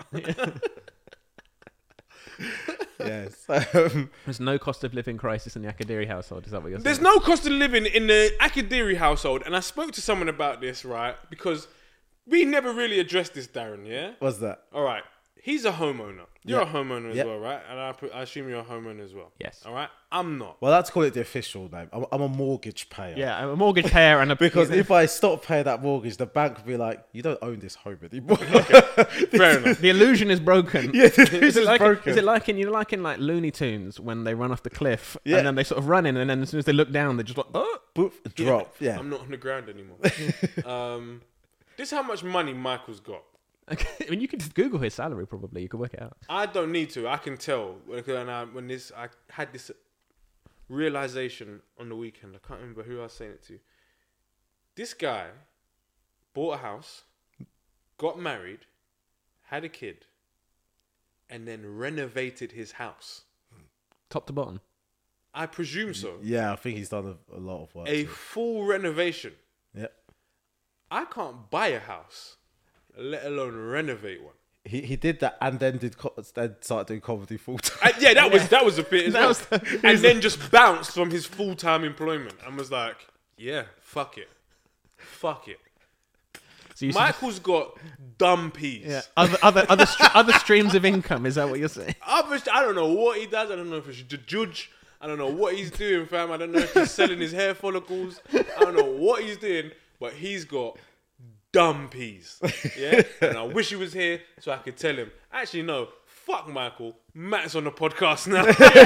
Yes. Um, There's no cost of living crisis in the Akadiri household. Is that what you're There's saying? no cost of living in the Akadiri household, and I spoke to someone about this, right? Because we never really addressed this, Darren. Yeah. what's that? All right. He's a homeowner. You're Yeah. a homeowner as Yeah. well, right? And I, put, I assume you're a homeowner as well. Yes. All right. I'm not. Well, let's call it the official name. I'm, I'm a mortgage payer. Yeah, I'm a mortgage payer and a Because if I stop paying that mortgage, the bank will be like, "You don't own this home anymore." Fair enough. the illusion is broken. Yeah, this Is it is like broken. is it like in you know, like in like Looney Tunes when they run off the cliff Yeah. and then they sort of run in and then as soon as they look down they're just like oh Boof, drop. Yeah. I'm not on the ground anymore. um, this is how much money Michael's got. okay. I mean you could just Google his salary probably you could work it out. I don't need to. I can tell when I when this I had this realization on the weekend. I can't remember who I was saying it to. This guy bought a house, got married, had a kid, and then renovated his house. Top to bottom. I presume so. Yeah, I think he's done a, a lot of work. A to it. full renovation. Yeah. I can't buy a house, let alone renovate one. He he did that and then did co- then started doing comedy full time. I, yeah, that was that was a bit as That well. was the- and then just bounced from his full time employment and was like, "Yeah, fuck it, fuck it." So you Michael's got dumb peas. yeah. other other other, str- other streams of income, is that what you're saying? Other- I don't know what he does. I don't know if it's the judge. I don't know what he's doing, fam. I don't know if he's selling his hair follicles. I don't know what he's doing, but he's got dumb peas. Yeah, and I wish he was here so I could tell him. Actually, no. Fuck Michael. Matt's on the podcast now.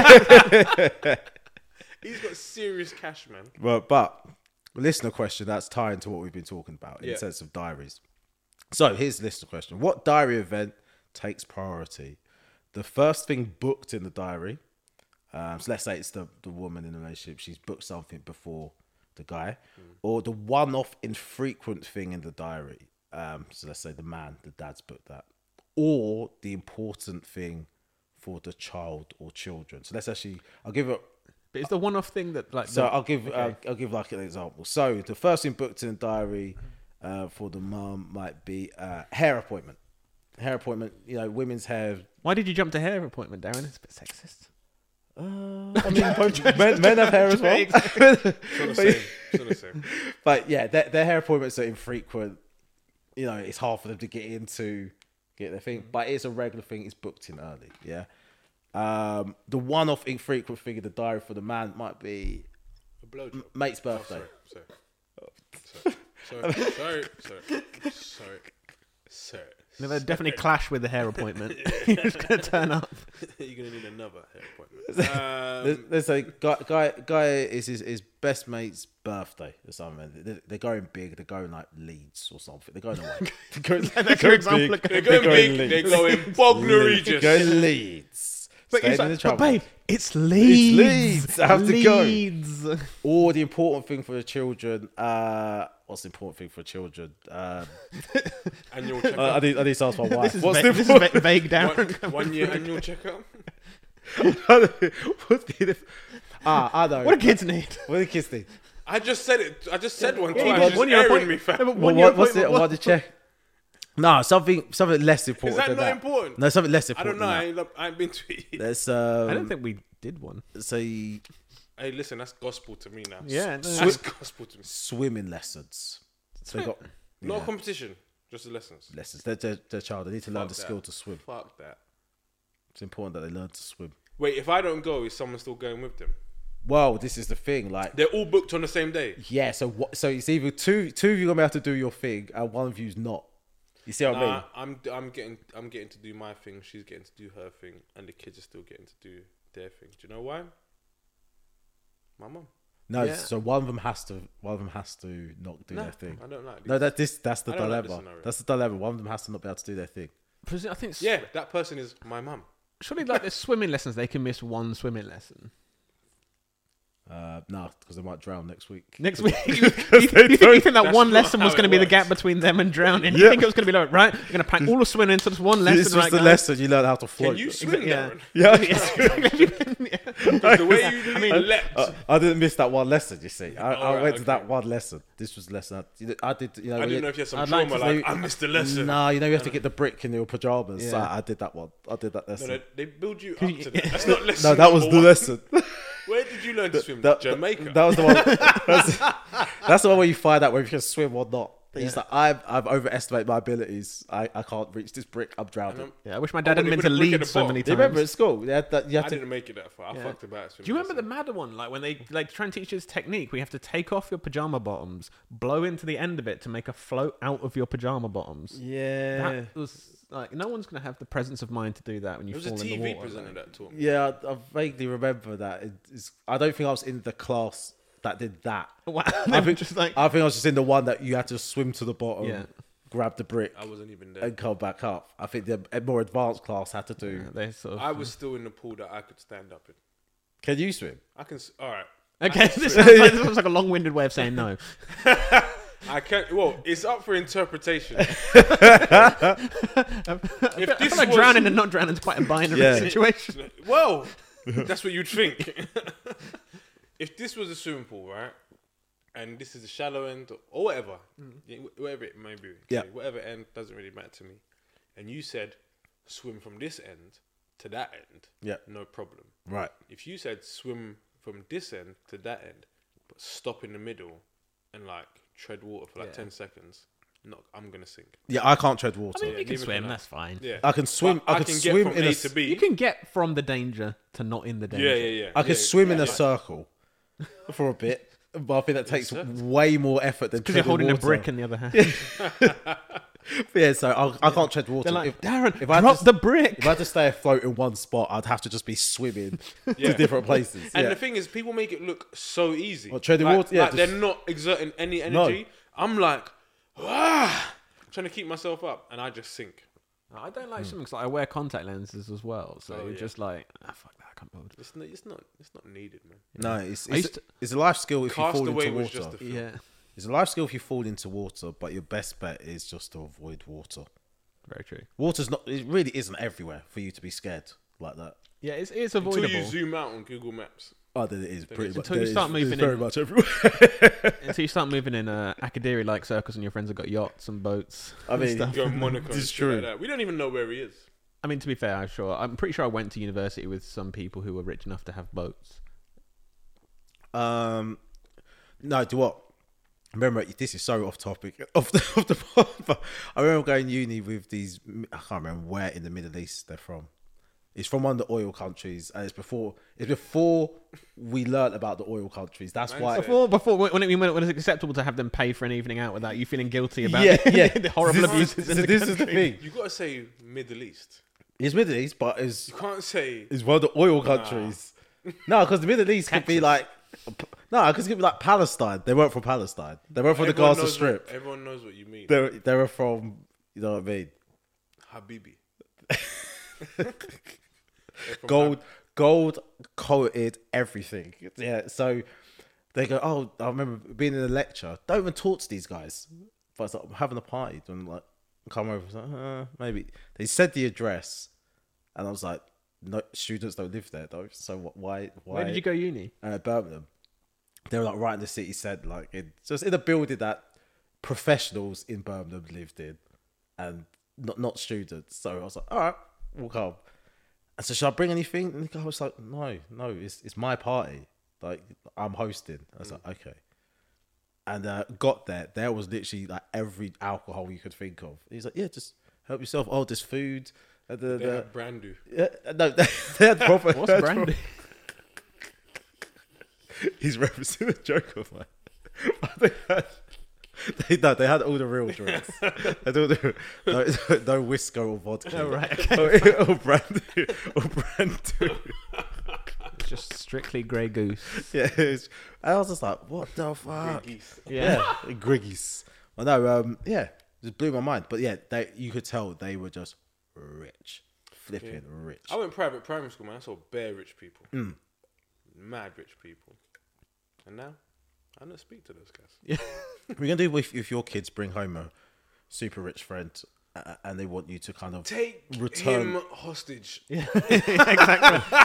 He's got serious cash, man. Well, but listener question that's tying to what we've been talking about in Yeah. the sense of diaries. So here's the listener question: what diary event takes priority? The first thing booked in the diary. Um, so let's say it's the, the woman in the relationship. She's booked something before the guy, Mm. or the one-off infrequent thing in the diary. Um, so let's say the man, the dad's booked that, or the important thing for the child or children. So let's actually, I'll give it. But it's the one-off thing that like So the- I'll give okay. uh, I'll give like an example. So the first thing booked in the diary uh, for the mum might be uh, hair appointment. Hair appointment. You know, women's hair. Why did you jump to hair appointment, Darren? It's a bit sexist. Uh, I mean, both men, men have hair as well. Sort of same. Sort of same. But yeah, their, their hair appointments are infrequent. You know, it's hard for them to get into. get their thing. But it's a regular thing. It's booked in early. Yeah. Um, the one-off infrequent thing in the diary for the man might be A blowjob. mate's birthday. Oh, sorry, sorry, sorry, sorry, sorry, sorry, sorry. No, they definitely clash with the hair appointment. You're just gonna turn up. You're gonna need another hair appointment. There's, Um, there's a guy, guy, guy is his, his best mate's birthday or something. They're, they're going big. They're going like Leeds or something. They're going away. They're going, That's your example. they're going big. They're Leeds. going Bognor They're Regis. going Leeds. But, Staying it's in the like, but trouble. babe, it's Leeds. Leeds. I have to go. Leeds. Or the important thing for the children. Uh, what's the important thing for children? Um, Annual I, I checkup. need, I need to ask my wife. This is, What's va- the this is va- vague, Darren. One, one year annual checkup. What's the ah? I know. What do kids need? What do the kids need? I just said it. I just said one Yeah, twice. you got Just one year airing appointment. me, fam. No, but Well, one year what, what's it? appointment, What to check? No, something something less important that than not that. important? No, something less I important. don't know. I Than ain't, look- I ain't been to it. that. There's um, I don't think we did one. say Hey, listen, that's gospel to me now. Yeah, no, that's gospel to me. swimming lessons. So they got Not a yeah, competition, just the lessons. lessons. They're, they're, they're child. They need to learn Fuck the that. skill to swim. Fuck that. It's important that they learn to swim. Wait, if I don't go, is someone still going with them? Well, this is the thing. Like, They're all booked on the same day. yeah. So what? So it's either two two of you gonna be able to do your thing, and one of you's not. You see what I mean? Nah, I'm I'm getting I'm getting to do my thing. She's getting to do her thing, and the kids are still getting to do their thing. Do you know why? My mum. No. Yeah. So one of them has to. One of them has to not do No, their thing. I don't like. No, This. that this that's the I don't like this dilemma. scenario. That's the dilemma. One of them has to not be able to do their thing. Presu- I think s- Yeah, that person is my mum. surely like the swimming lessons, they can miss one swimming lesson. Uh, no, because they might drown next week. Next week, you, you, you, think, you think that That's one not lesson was how going to it be the works. gap between them and drowning? You Yeah. think it was going to be like, right, you're going to pack all the swimming into this one lesson, This was right, the guys? lesson you learn how to float. Can you swim, Yeah. Darren? Yeah. Yeah. Because the way you I mean, leapt. Uh, I didn't miss that one lesson. You see, I, I Alright, went to okay. that one lesson. This was the lesson. I, you know, I did. You know, I when didn't you- know if you had some I'd like trauma. to Like, say- I missed the lesson. No, you know you have to get the brick in your pajamas. So Yeah. I, I did that one. I did that No, lesson. no, they build you up you- to that. That's not lesson. No, that was number the one. lesson. Where did you learn to swim? That, Jamaica. That, that was the one. That's, that's the one where you find out whether you can swim or not. He's like, I've, I've overestimated my abilities. I, I can't reach this brick. I'm And drowning. I'm- Yeah, I wish my Oh, dad hadn't they been to put a brick at lead the so bottom. many Do you times. remember at school? Yeah, that you I have to. didn't make it that far. I Yeah. fucked about. Do you remember the madder one? Like when they like try and teach you this technique, we have to take off your pajama bottoms, blow into the end of it to make a float out of your pajama bottoms. Yeah. That was like no one's gonna have the presence of mind to do that when you There was fall a in T the V water. presenter that taught me. Yeah, I, I vaguely remember that. It, it's, I don't think I was in the class that did that. Wow. I They were think, just like I think I was just in the one that you had to swim to the bottom, Yeah. grab the brick, I wasn't even there. and come back up. I think the a more advanced class had to do. yeah, they sort of, I was still in the pool that I could stand up in. Can you swim? I can. s- All right. okay. This sounds like, this sounds like a long-winded way of saying no. I can't. Well, it's up for interpretation. I feel, I If feel this like was- drowning and not drowning is quite a binary Yeah. situation. Well, that's what you'd think. If this was a swimming pool, right, and this is the shallow end or whatever, yeah, wh- whatever it may be, okay, Yeah. whatever end doesn't really matter to me, and you said swim from this end to that end, Yeah. no problem. Right. If you said swim from this end to that end, but stop in the middle and like tread water for like Yeah. ten seconds, no, I'm gonna sink. Yeah, I can't tread water. I mean, Yeah, you can neither swim. can I. That's fine. Yeah, I can swim. But I, could can swim get from in A a. to B. You can get from the danger to not in the danger. Yeah, yeah, yeah. I could yeah, swim in yeah. a circle for a bit, but I think that takes circle. way more effort than Because you're treading holding a water. brick in the other hand. Yeah, so I, I can't tread water. They're like, if, Darren, if I drop just- the brick. if I had to stay afloat in one spot, I'd have to just be swimming Yeah. to different places. And yeah. the thing is, people make it look so easy. Well, treading like, water, yeah, like just- they're not exerting any energy. I'm like, ah, trying to keep myself up, and I just sink. I don't like swimming 'cause like, I wear contact lenses as well. So Oh, you're yeah. just like, ah, fuck that, I can't bother. It's not. It's not. It's not needed, man. no, it's I it's, used to- it's a life skill if you fall Castaway into was water. just a film. Yeah, It's a life skill if you fall into water, but your best bet is just to avoid water. very true. Water's not. It really isn't everywhere for you to be scared like that. Yeah, it's it's Until avoidable you zoom out on Google Maps. Oh, then it is pretty much. Until you then start it's- it's moving very in. much everywhere. until you start moving in uh, Akadiri like circles and your friends have got yachts and boats. I and mean, stuff. Go to Monaco. This and is shit true. Like that. We don't even know where he is. I mean, to be fair, I'm sure. I'm pretty sure I went to university with some people who were rich enough to have boats. Um, no, do what? remember, this is so off topic, off the off the pod, but I remember going uni with these. I can't remember where in the Middle East they're from. It's from one of the oil countries, and it's before it's before we learnt about the oil countries. That's why. Before, before when, it, when it was acceptable to have them pay for an evening out without you feeling guilty about Yeah, the, yeah. the horrible This- abuses. so in the this is the country. thing. You gotta say Middle East. It's Middle East, but it's You can't say it's one of the oil countries. No, because the Middle East could be Texas. like no, because it could be like Palestine. They weren't from Palestine. They weren't from the Everyone Gaza knows Strip. What, everyone knows what you mean. They were, they were from, you know what I mean? Habibi. Gold, gold coated everything. Yeah. So they go, oh, I remember being in a lecture. Don't even talk to these guys. But it's like, I'm having a party. And like, come over. I was like, uh, maybe they said the address, and I was like, no, students don't live there though. So what? Why? Why? Where did you go uni? Uh, Birmingham. They were like right in the city centre, like in, just in a building that professionals in Birmingham lived in, and not not students. So I was like, all right, we'll come. And so, should I bring anything? And the guy was like, no, no, it's it's my party. Like I'm hosting. I was like, okay. And uh, got there. There was literally like every alcohol you could think of. He's like, yeah, just help yourself. Oh, there's food. Uh, the, They the, had Brandu. yeah, no, they, they had proper. What's they had brandy? He's referencing a joke of mine. But they had, they, no, they had all the real drinks. They had all the, no, no whisker or vodka. Oh, right, Or, or brandy. Or brandy. It's just strictly Grey Goose. Yeah, it's, and I was just like, what the fuck? Geese. Yeah. Yeah, Griggies. I know, um, yeah, it just blew my mind. But yeah, they, you could tell they were just rich. Flipping rich. I went private primary school, man. I saw bare rich people. Mm. Mad rich people. And now, I don't speak to those guys. Yeah. We're going to do if, if your kids bring home a super rich friend uh, and they want you to kind of Take return. him hostage. Yeah, exactly.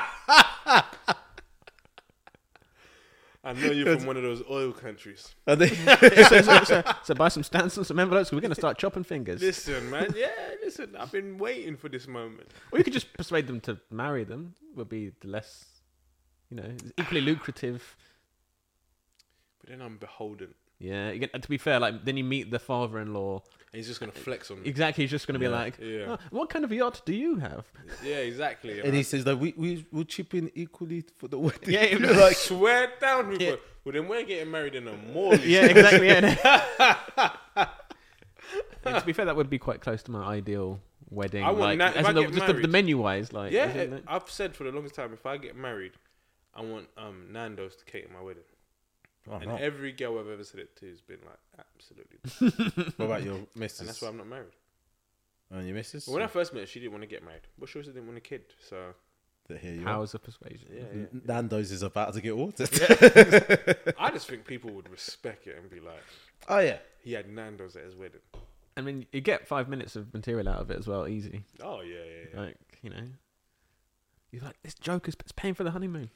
I know you're from one of those oil countries. And they, so, so, so, so buy some stamps and some envelopes. We're going to start chopping fingers. Listen, man. Yeah, listen. I've been waiting for this moment. Or you could just persuade them to marry them. Would be the less, you know, equally lucrative. But then I'm beholden. Yeah. You get, to be fair, like then you meet the father-in-law. And he's just going to flex on me. Exactly. He's just going to Yeah. be like, Yeah. "Oh, what kind of yacht do you have? Yeah, exactly. and he says that we we will chip in equally for the wedding. Yeah, like, like, swear down, people. Yeah. Well, then we're getting married in a mall. yeah, exactly. Yeah. And to be fair, that would be quite close to my ideal wedding. I want like, na- if as I in the, get just the, the married- menu-wise, like, Yeah, isn't it? I've said for the longest time, if I get married, I want um, Nando's to cater my wedding. Oh, And no. every girl I've ever said it to has been like, absolutely. What about your missus? And that's why I'm not married. And your missus? But when I first met her, she didn't want to get married. But she also didn't want a kid. So, Here you are. Powers of persuasion. yeah, yeah. N- Nando's is about to get ordered. I just think people would respect it and be like, Oh yeah. he had Nando's at his wedding. I mean, you get five minutes of material out of it as well, easy. Oh, yeah, yeah, yeah. Like, you know, you're like, this joke is it's paying for the honeymoon.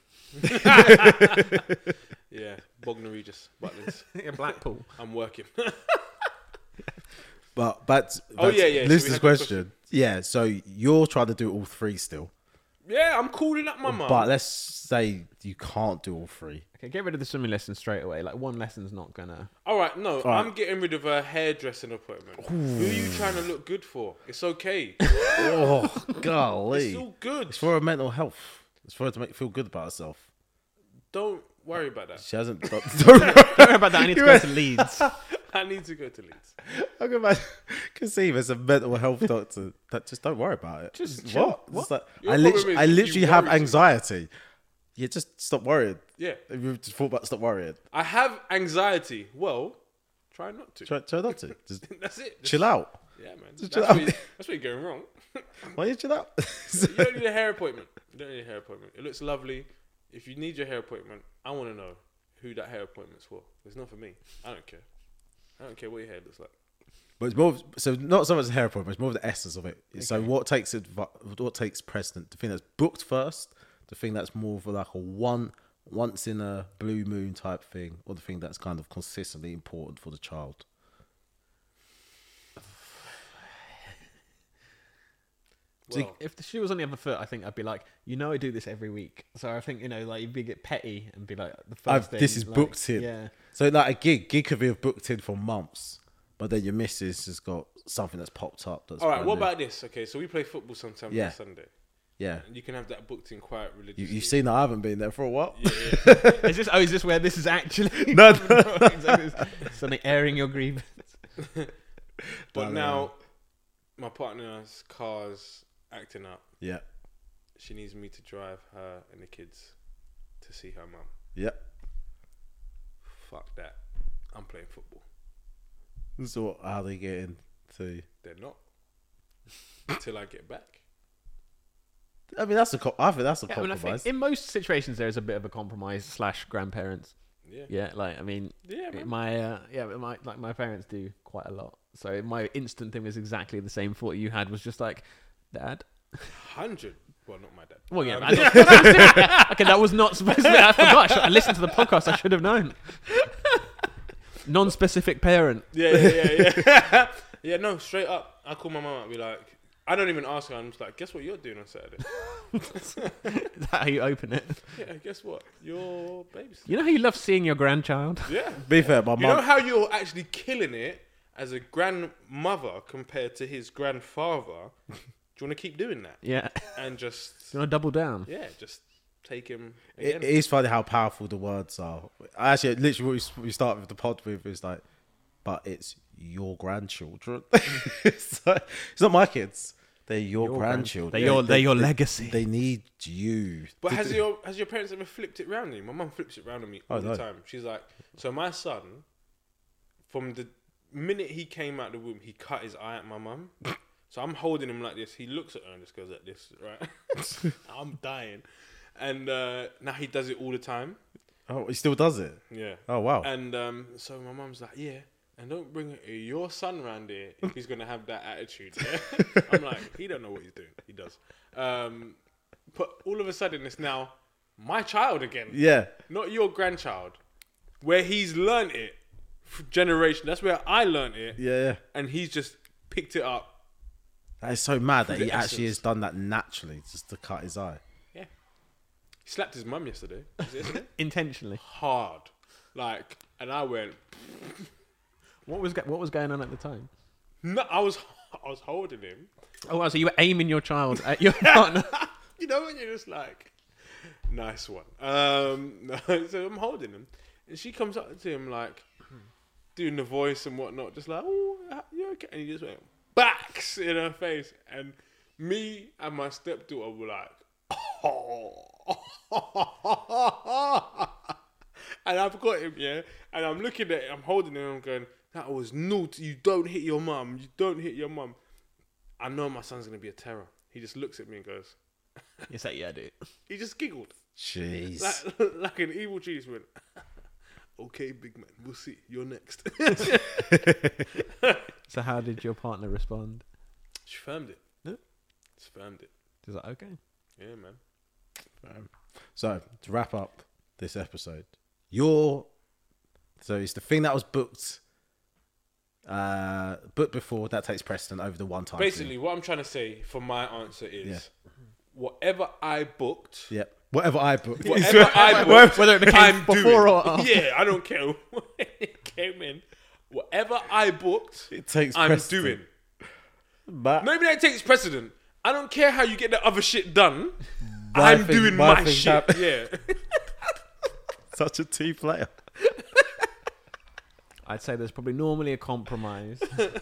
Yeah, Bognor Regis, Butlins. Yeah, Blackpool. I'm working. But but Oh, yeah, yeah. So we Listen's had the question. Yeah, so you're trying to do all three still. Yeah, I'm calling up my mum. But let's say you can't do all three. Okay, get rid of the swimming lesson straight away. Like, one lesson's not gonna. All right, no, All right. I'm getting rid of a hairdressing appointment. Who are you trying to look good for? It's okay. Oh, golly. It's all good. It's for her mental health. It's for her to make feel good about herself. Don't worry about that. She hasn't done. Don't worry about that. I need to go to Leeds. I need to go to Leeds. I can imagine, conceive as a mental health doctor that just don't worry about it. Just what? chill. It's like, Your I, problem literally, is I you literally have worry too anxiety. Yeah, just stop worrying. Yeah, You just thought about stop worrying. I have anxiety. Well, try not to. Try, try not to. Just That's it. Just- chill out. Yeah, man. Just That's chill where, out. you, that's where you're going wrong. Why you chill out? You don't need a hair appointment. You don't need a hair appointment. It looks lovely. If you need your hair appointment, I want to know who that hair appointment's for. It's not for me. I don't care. I don't care what your hair looks like. But it's more of, so not so much the hair appointment, it's more of the essence of it. So what takes it? What takes precedent? The thing that's booked first, the thing that's more of like a one once in a blue moon type thing, or the thing that's kind of consistently important for the child. See, Well, if the shoe was on the other foot, I think I'd be like, you know, I do this every week. So I think, you know, like you'd be get petty and be like, the 1st I've- thing, this is like, booked in. Yeah. So like a gig, gig could be booked in for months, but then your missus has got something that's popped up. That's all right. brand What new. about this? Okay, so we play football sometimes Yeah. on Sunday, Yeah, and you can have that booked in quite you, religiously. you've seen that I haven't been there for a while. Yeah, yeah. Is this, oh, is this where this is actually? No, Exactly. Something airing your grievance. But No, no, now, no. my partner's car's acting up. Yeah, She needs me to drive her and the kids to see her mum. yeah. Fuck that. I'm playing football. So what, how they get into? They're not. Until I get back. I mean, that's a. Co- I think that's a Yeah, I mean, I compromise. think in most situations there is a bit of a compromise slash grandparents. Yeah. Yeah, like I mean, Yeah, man. my uh, yeah, but my like my parents do quite a lot. So my instant thing was exactly the same thought you had. Was just like, Dad. Hundred. Well, not my dad. Well, yeah. Um, I just- okay, that was not supposed to be. I forgot. I, should, I listened to the podcast. I should have known. Non-specific parent. yeah, yeah, yeah, yeah. Yeah, no, straight up. I call my mum and be like, I don't even ask her. I'm just like, guess what you're doing on Saturday? Is that how you open it? Yeah, guess what? You're babysitting. You know how you love seeing your grandchild? Yeah. Be fair, my You know mum. how you're actually killing it as a grandmother compared to his grandfather? Do you want to keep doing that? Yeah. And just, You want to double down? yeah, just take him It, again. it is funny how powerful the words are. Actually, literally, what we, we start with the pod with is like, but it's your grandchildren. it's, like, it's not my kids. They're your, Your grandchildren. They're your, They- they're your they- legacy. They need you. But to has do- your has your parents ever flipped it round on you? My mum flips it round on me all Oh, the no. time. She's like, so my son, from the minute he came out the womb, he cut his eye at my mum. So I'm holding him like this. He looks at her and just goes like this, right? I'm dying. And uh, now he does it all the time. Oh, he still does it. Yeah. Oh wow. And um, so my mum's like, yeah, and don't bring your son round here if he's gonna have that attitude. Yeah? I'm like, he don't know what he's doing. He does. Um, but all of a sudden, it's now my child again, yeah. not your grandchild, where he's learnt it f- generation. That's where I learnt it, Yeah. Yeah. and he's just picked it up. That is so mad that The he actually has essence. done that naturally, just to cut his eye. Yeah. He slapped his mum yesterday. Is it, isn't it? Intentionally. Hard, like, and I went. What was go- what was going on at the time? No, I was I was holding him. Oh, wow, so you were aiming your child at your partner. You know when you're just like, nice one. Um, no, so I'm holding him, and she comes up to him like, doing the voice and whatnot, just like, oh, you okay? And he just went backs in her face, and me and my stepdaughter were like, oh. And I've got him, yeah, and I'm looking at it, I'm holding him, I'm going, that was naughty. You don't hit your mum. You don't hit your mum. I know my son's gonna be a terror. He just looks at me and goes. It's like, yeah, dude. He just giggled Jeez. like, like an evil genius. Went, okay, big man, we'll see. You're next. So how did your partner respond? She firmed it. Yeah. She firmed it. She's like, okay. Yeah, man. Um, so to wrap up this episode, your so it's the thing that was booked, uh, booked before that takes precedent over the one time. Basically, what I'm trying to say for my answer is, Yeah. whatever I booked, yeah. Whatever I booked, whatever I booked, Whether it became I'm before doing. or after. Yeah, I don't care when it came in. Whatever I booked, it takes I'm precedent. doing. But Maybe that takes precedent. I don't care how you get the other shit done. My I'm thing- doing my my, thing shit. hap- Yeah. such a team player. I'd say there's probably normally a compromise.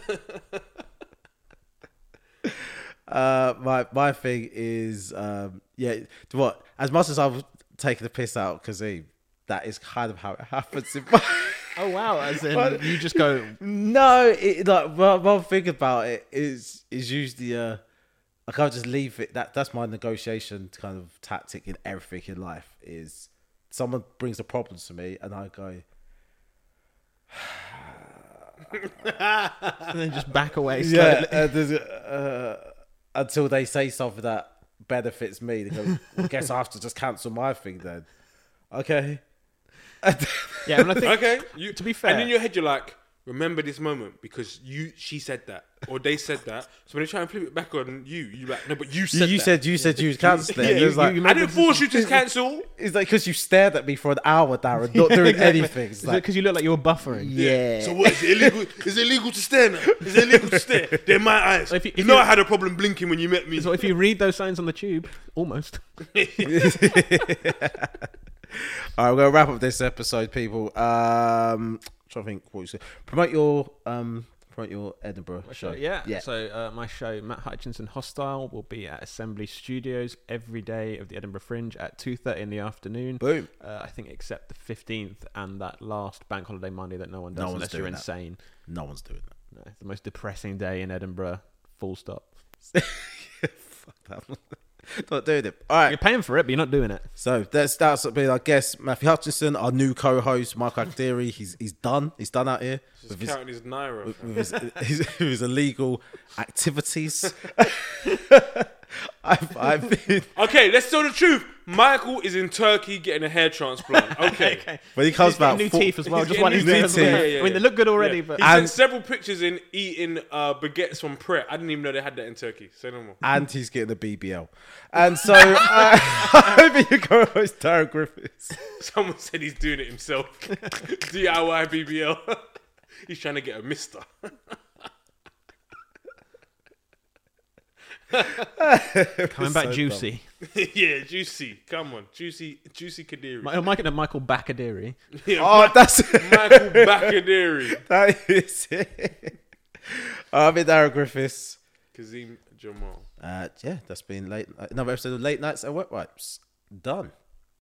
Uh, my my thing is, um, yeah. What as much as I've taken the piss out because that is kind of how it happens. In my, Oh, wow. As in, But- you just go, no, it, like one, one thing about it is is usually uh, I can't just leave it. That that's my negotiation kind of tactic in everything in life. Is someone brings a problem to me and I go, and then just back away yeah, slowly. uh, there's, uh, until they say something that benefits me. They go, well, I guess I have to just cancel my thing then. Okay. Yeah, and I think, Okay. You, to be fair- and in your head you're like, remember this moment because you. She said that. or they said that. So when they try and flip it back on you, you like, no, but you You, said you that. said you said you was cancelling. Yeah, It was you- like, you I didn't force you to cancel. it's like because you stared at me for an hour, Darren, not doing anything. It's Is it like, because you look like you were buffering? yeah. So what? Is it illegal? Is it illegal to stare now? Is it illegal to stare? They're my eyes. So if you- you if know you- I had a problem blinking when you met me. So if you read those signs on the tube, almost. All right, we're gonna wrap up this episode, people. Um, trying to think what you said. Promote your um, promote your Edinburgh show. Yeah. yeah. So uh, my show, Matt Hutchinson Hostile, will be at Assembly Studios every day of the Edinburgh Fringe at two thirty in the afternoon. Boom. Uh, I think except the fifteenth and that last bank holiday Monday that no one does No one's unless you're doing that. insane. No one's doing that. No, it's the most depressing day in Edinburgh. Full stop. Fuck that. Not doing it. All right. You're paying for it, but you're not doing it. So that's that's been our guest, Matthew Hutchinson, our new co-host, Michael Akdiri. He's he's done. He's done out here Just with his, counting his naira. with fam. his, his, with his illegal activities. I've, I've been, Okay, let's tell the truth. Michael is in Turkey getting a hair transplant. Okay. when he comes He's got back, new four- teeth as well. he's Just getting one new his new teeth. teeth. Yeah, yeah, I mean, they yeah. look good already, Yeah. but He And- sent several pictures in eating uh, baguettes from Pret. I didn't even know they had that in Turkey. Say no more. and he's getting the B B L. And so uh, I've been your co-host, Darren Griffiths. Someone said he's doing it himself. D I Y B B L. He's trying to get a mister. coming back so juicy. Yeah, Juicy. Come on. Juicy Juicy Kadiri. Mi- Mike and Michael Bakadiri. Yeah, Oh, that's Michael Bakadiri. that is it. I've been Darren Griffiths. Kazim Jamal. Uh, yeah, that's been late. Another episode of Late Nights and Wet Wipes. Done.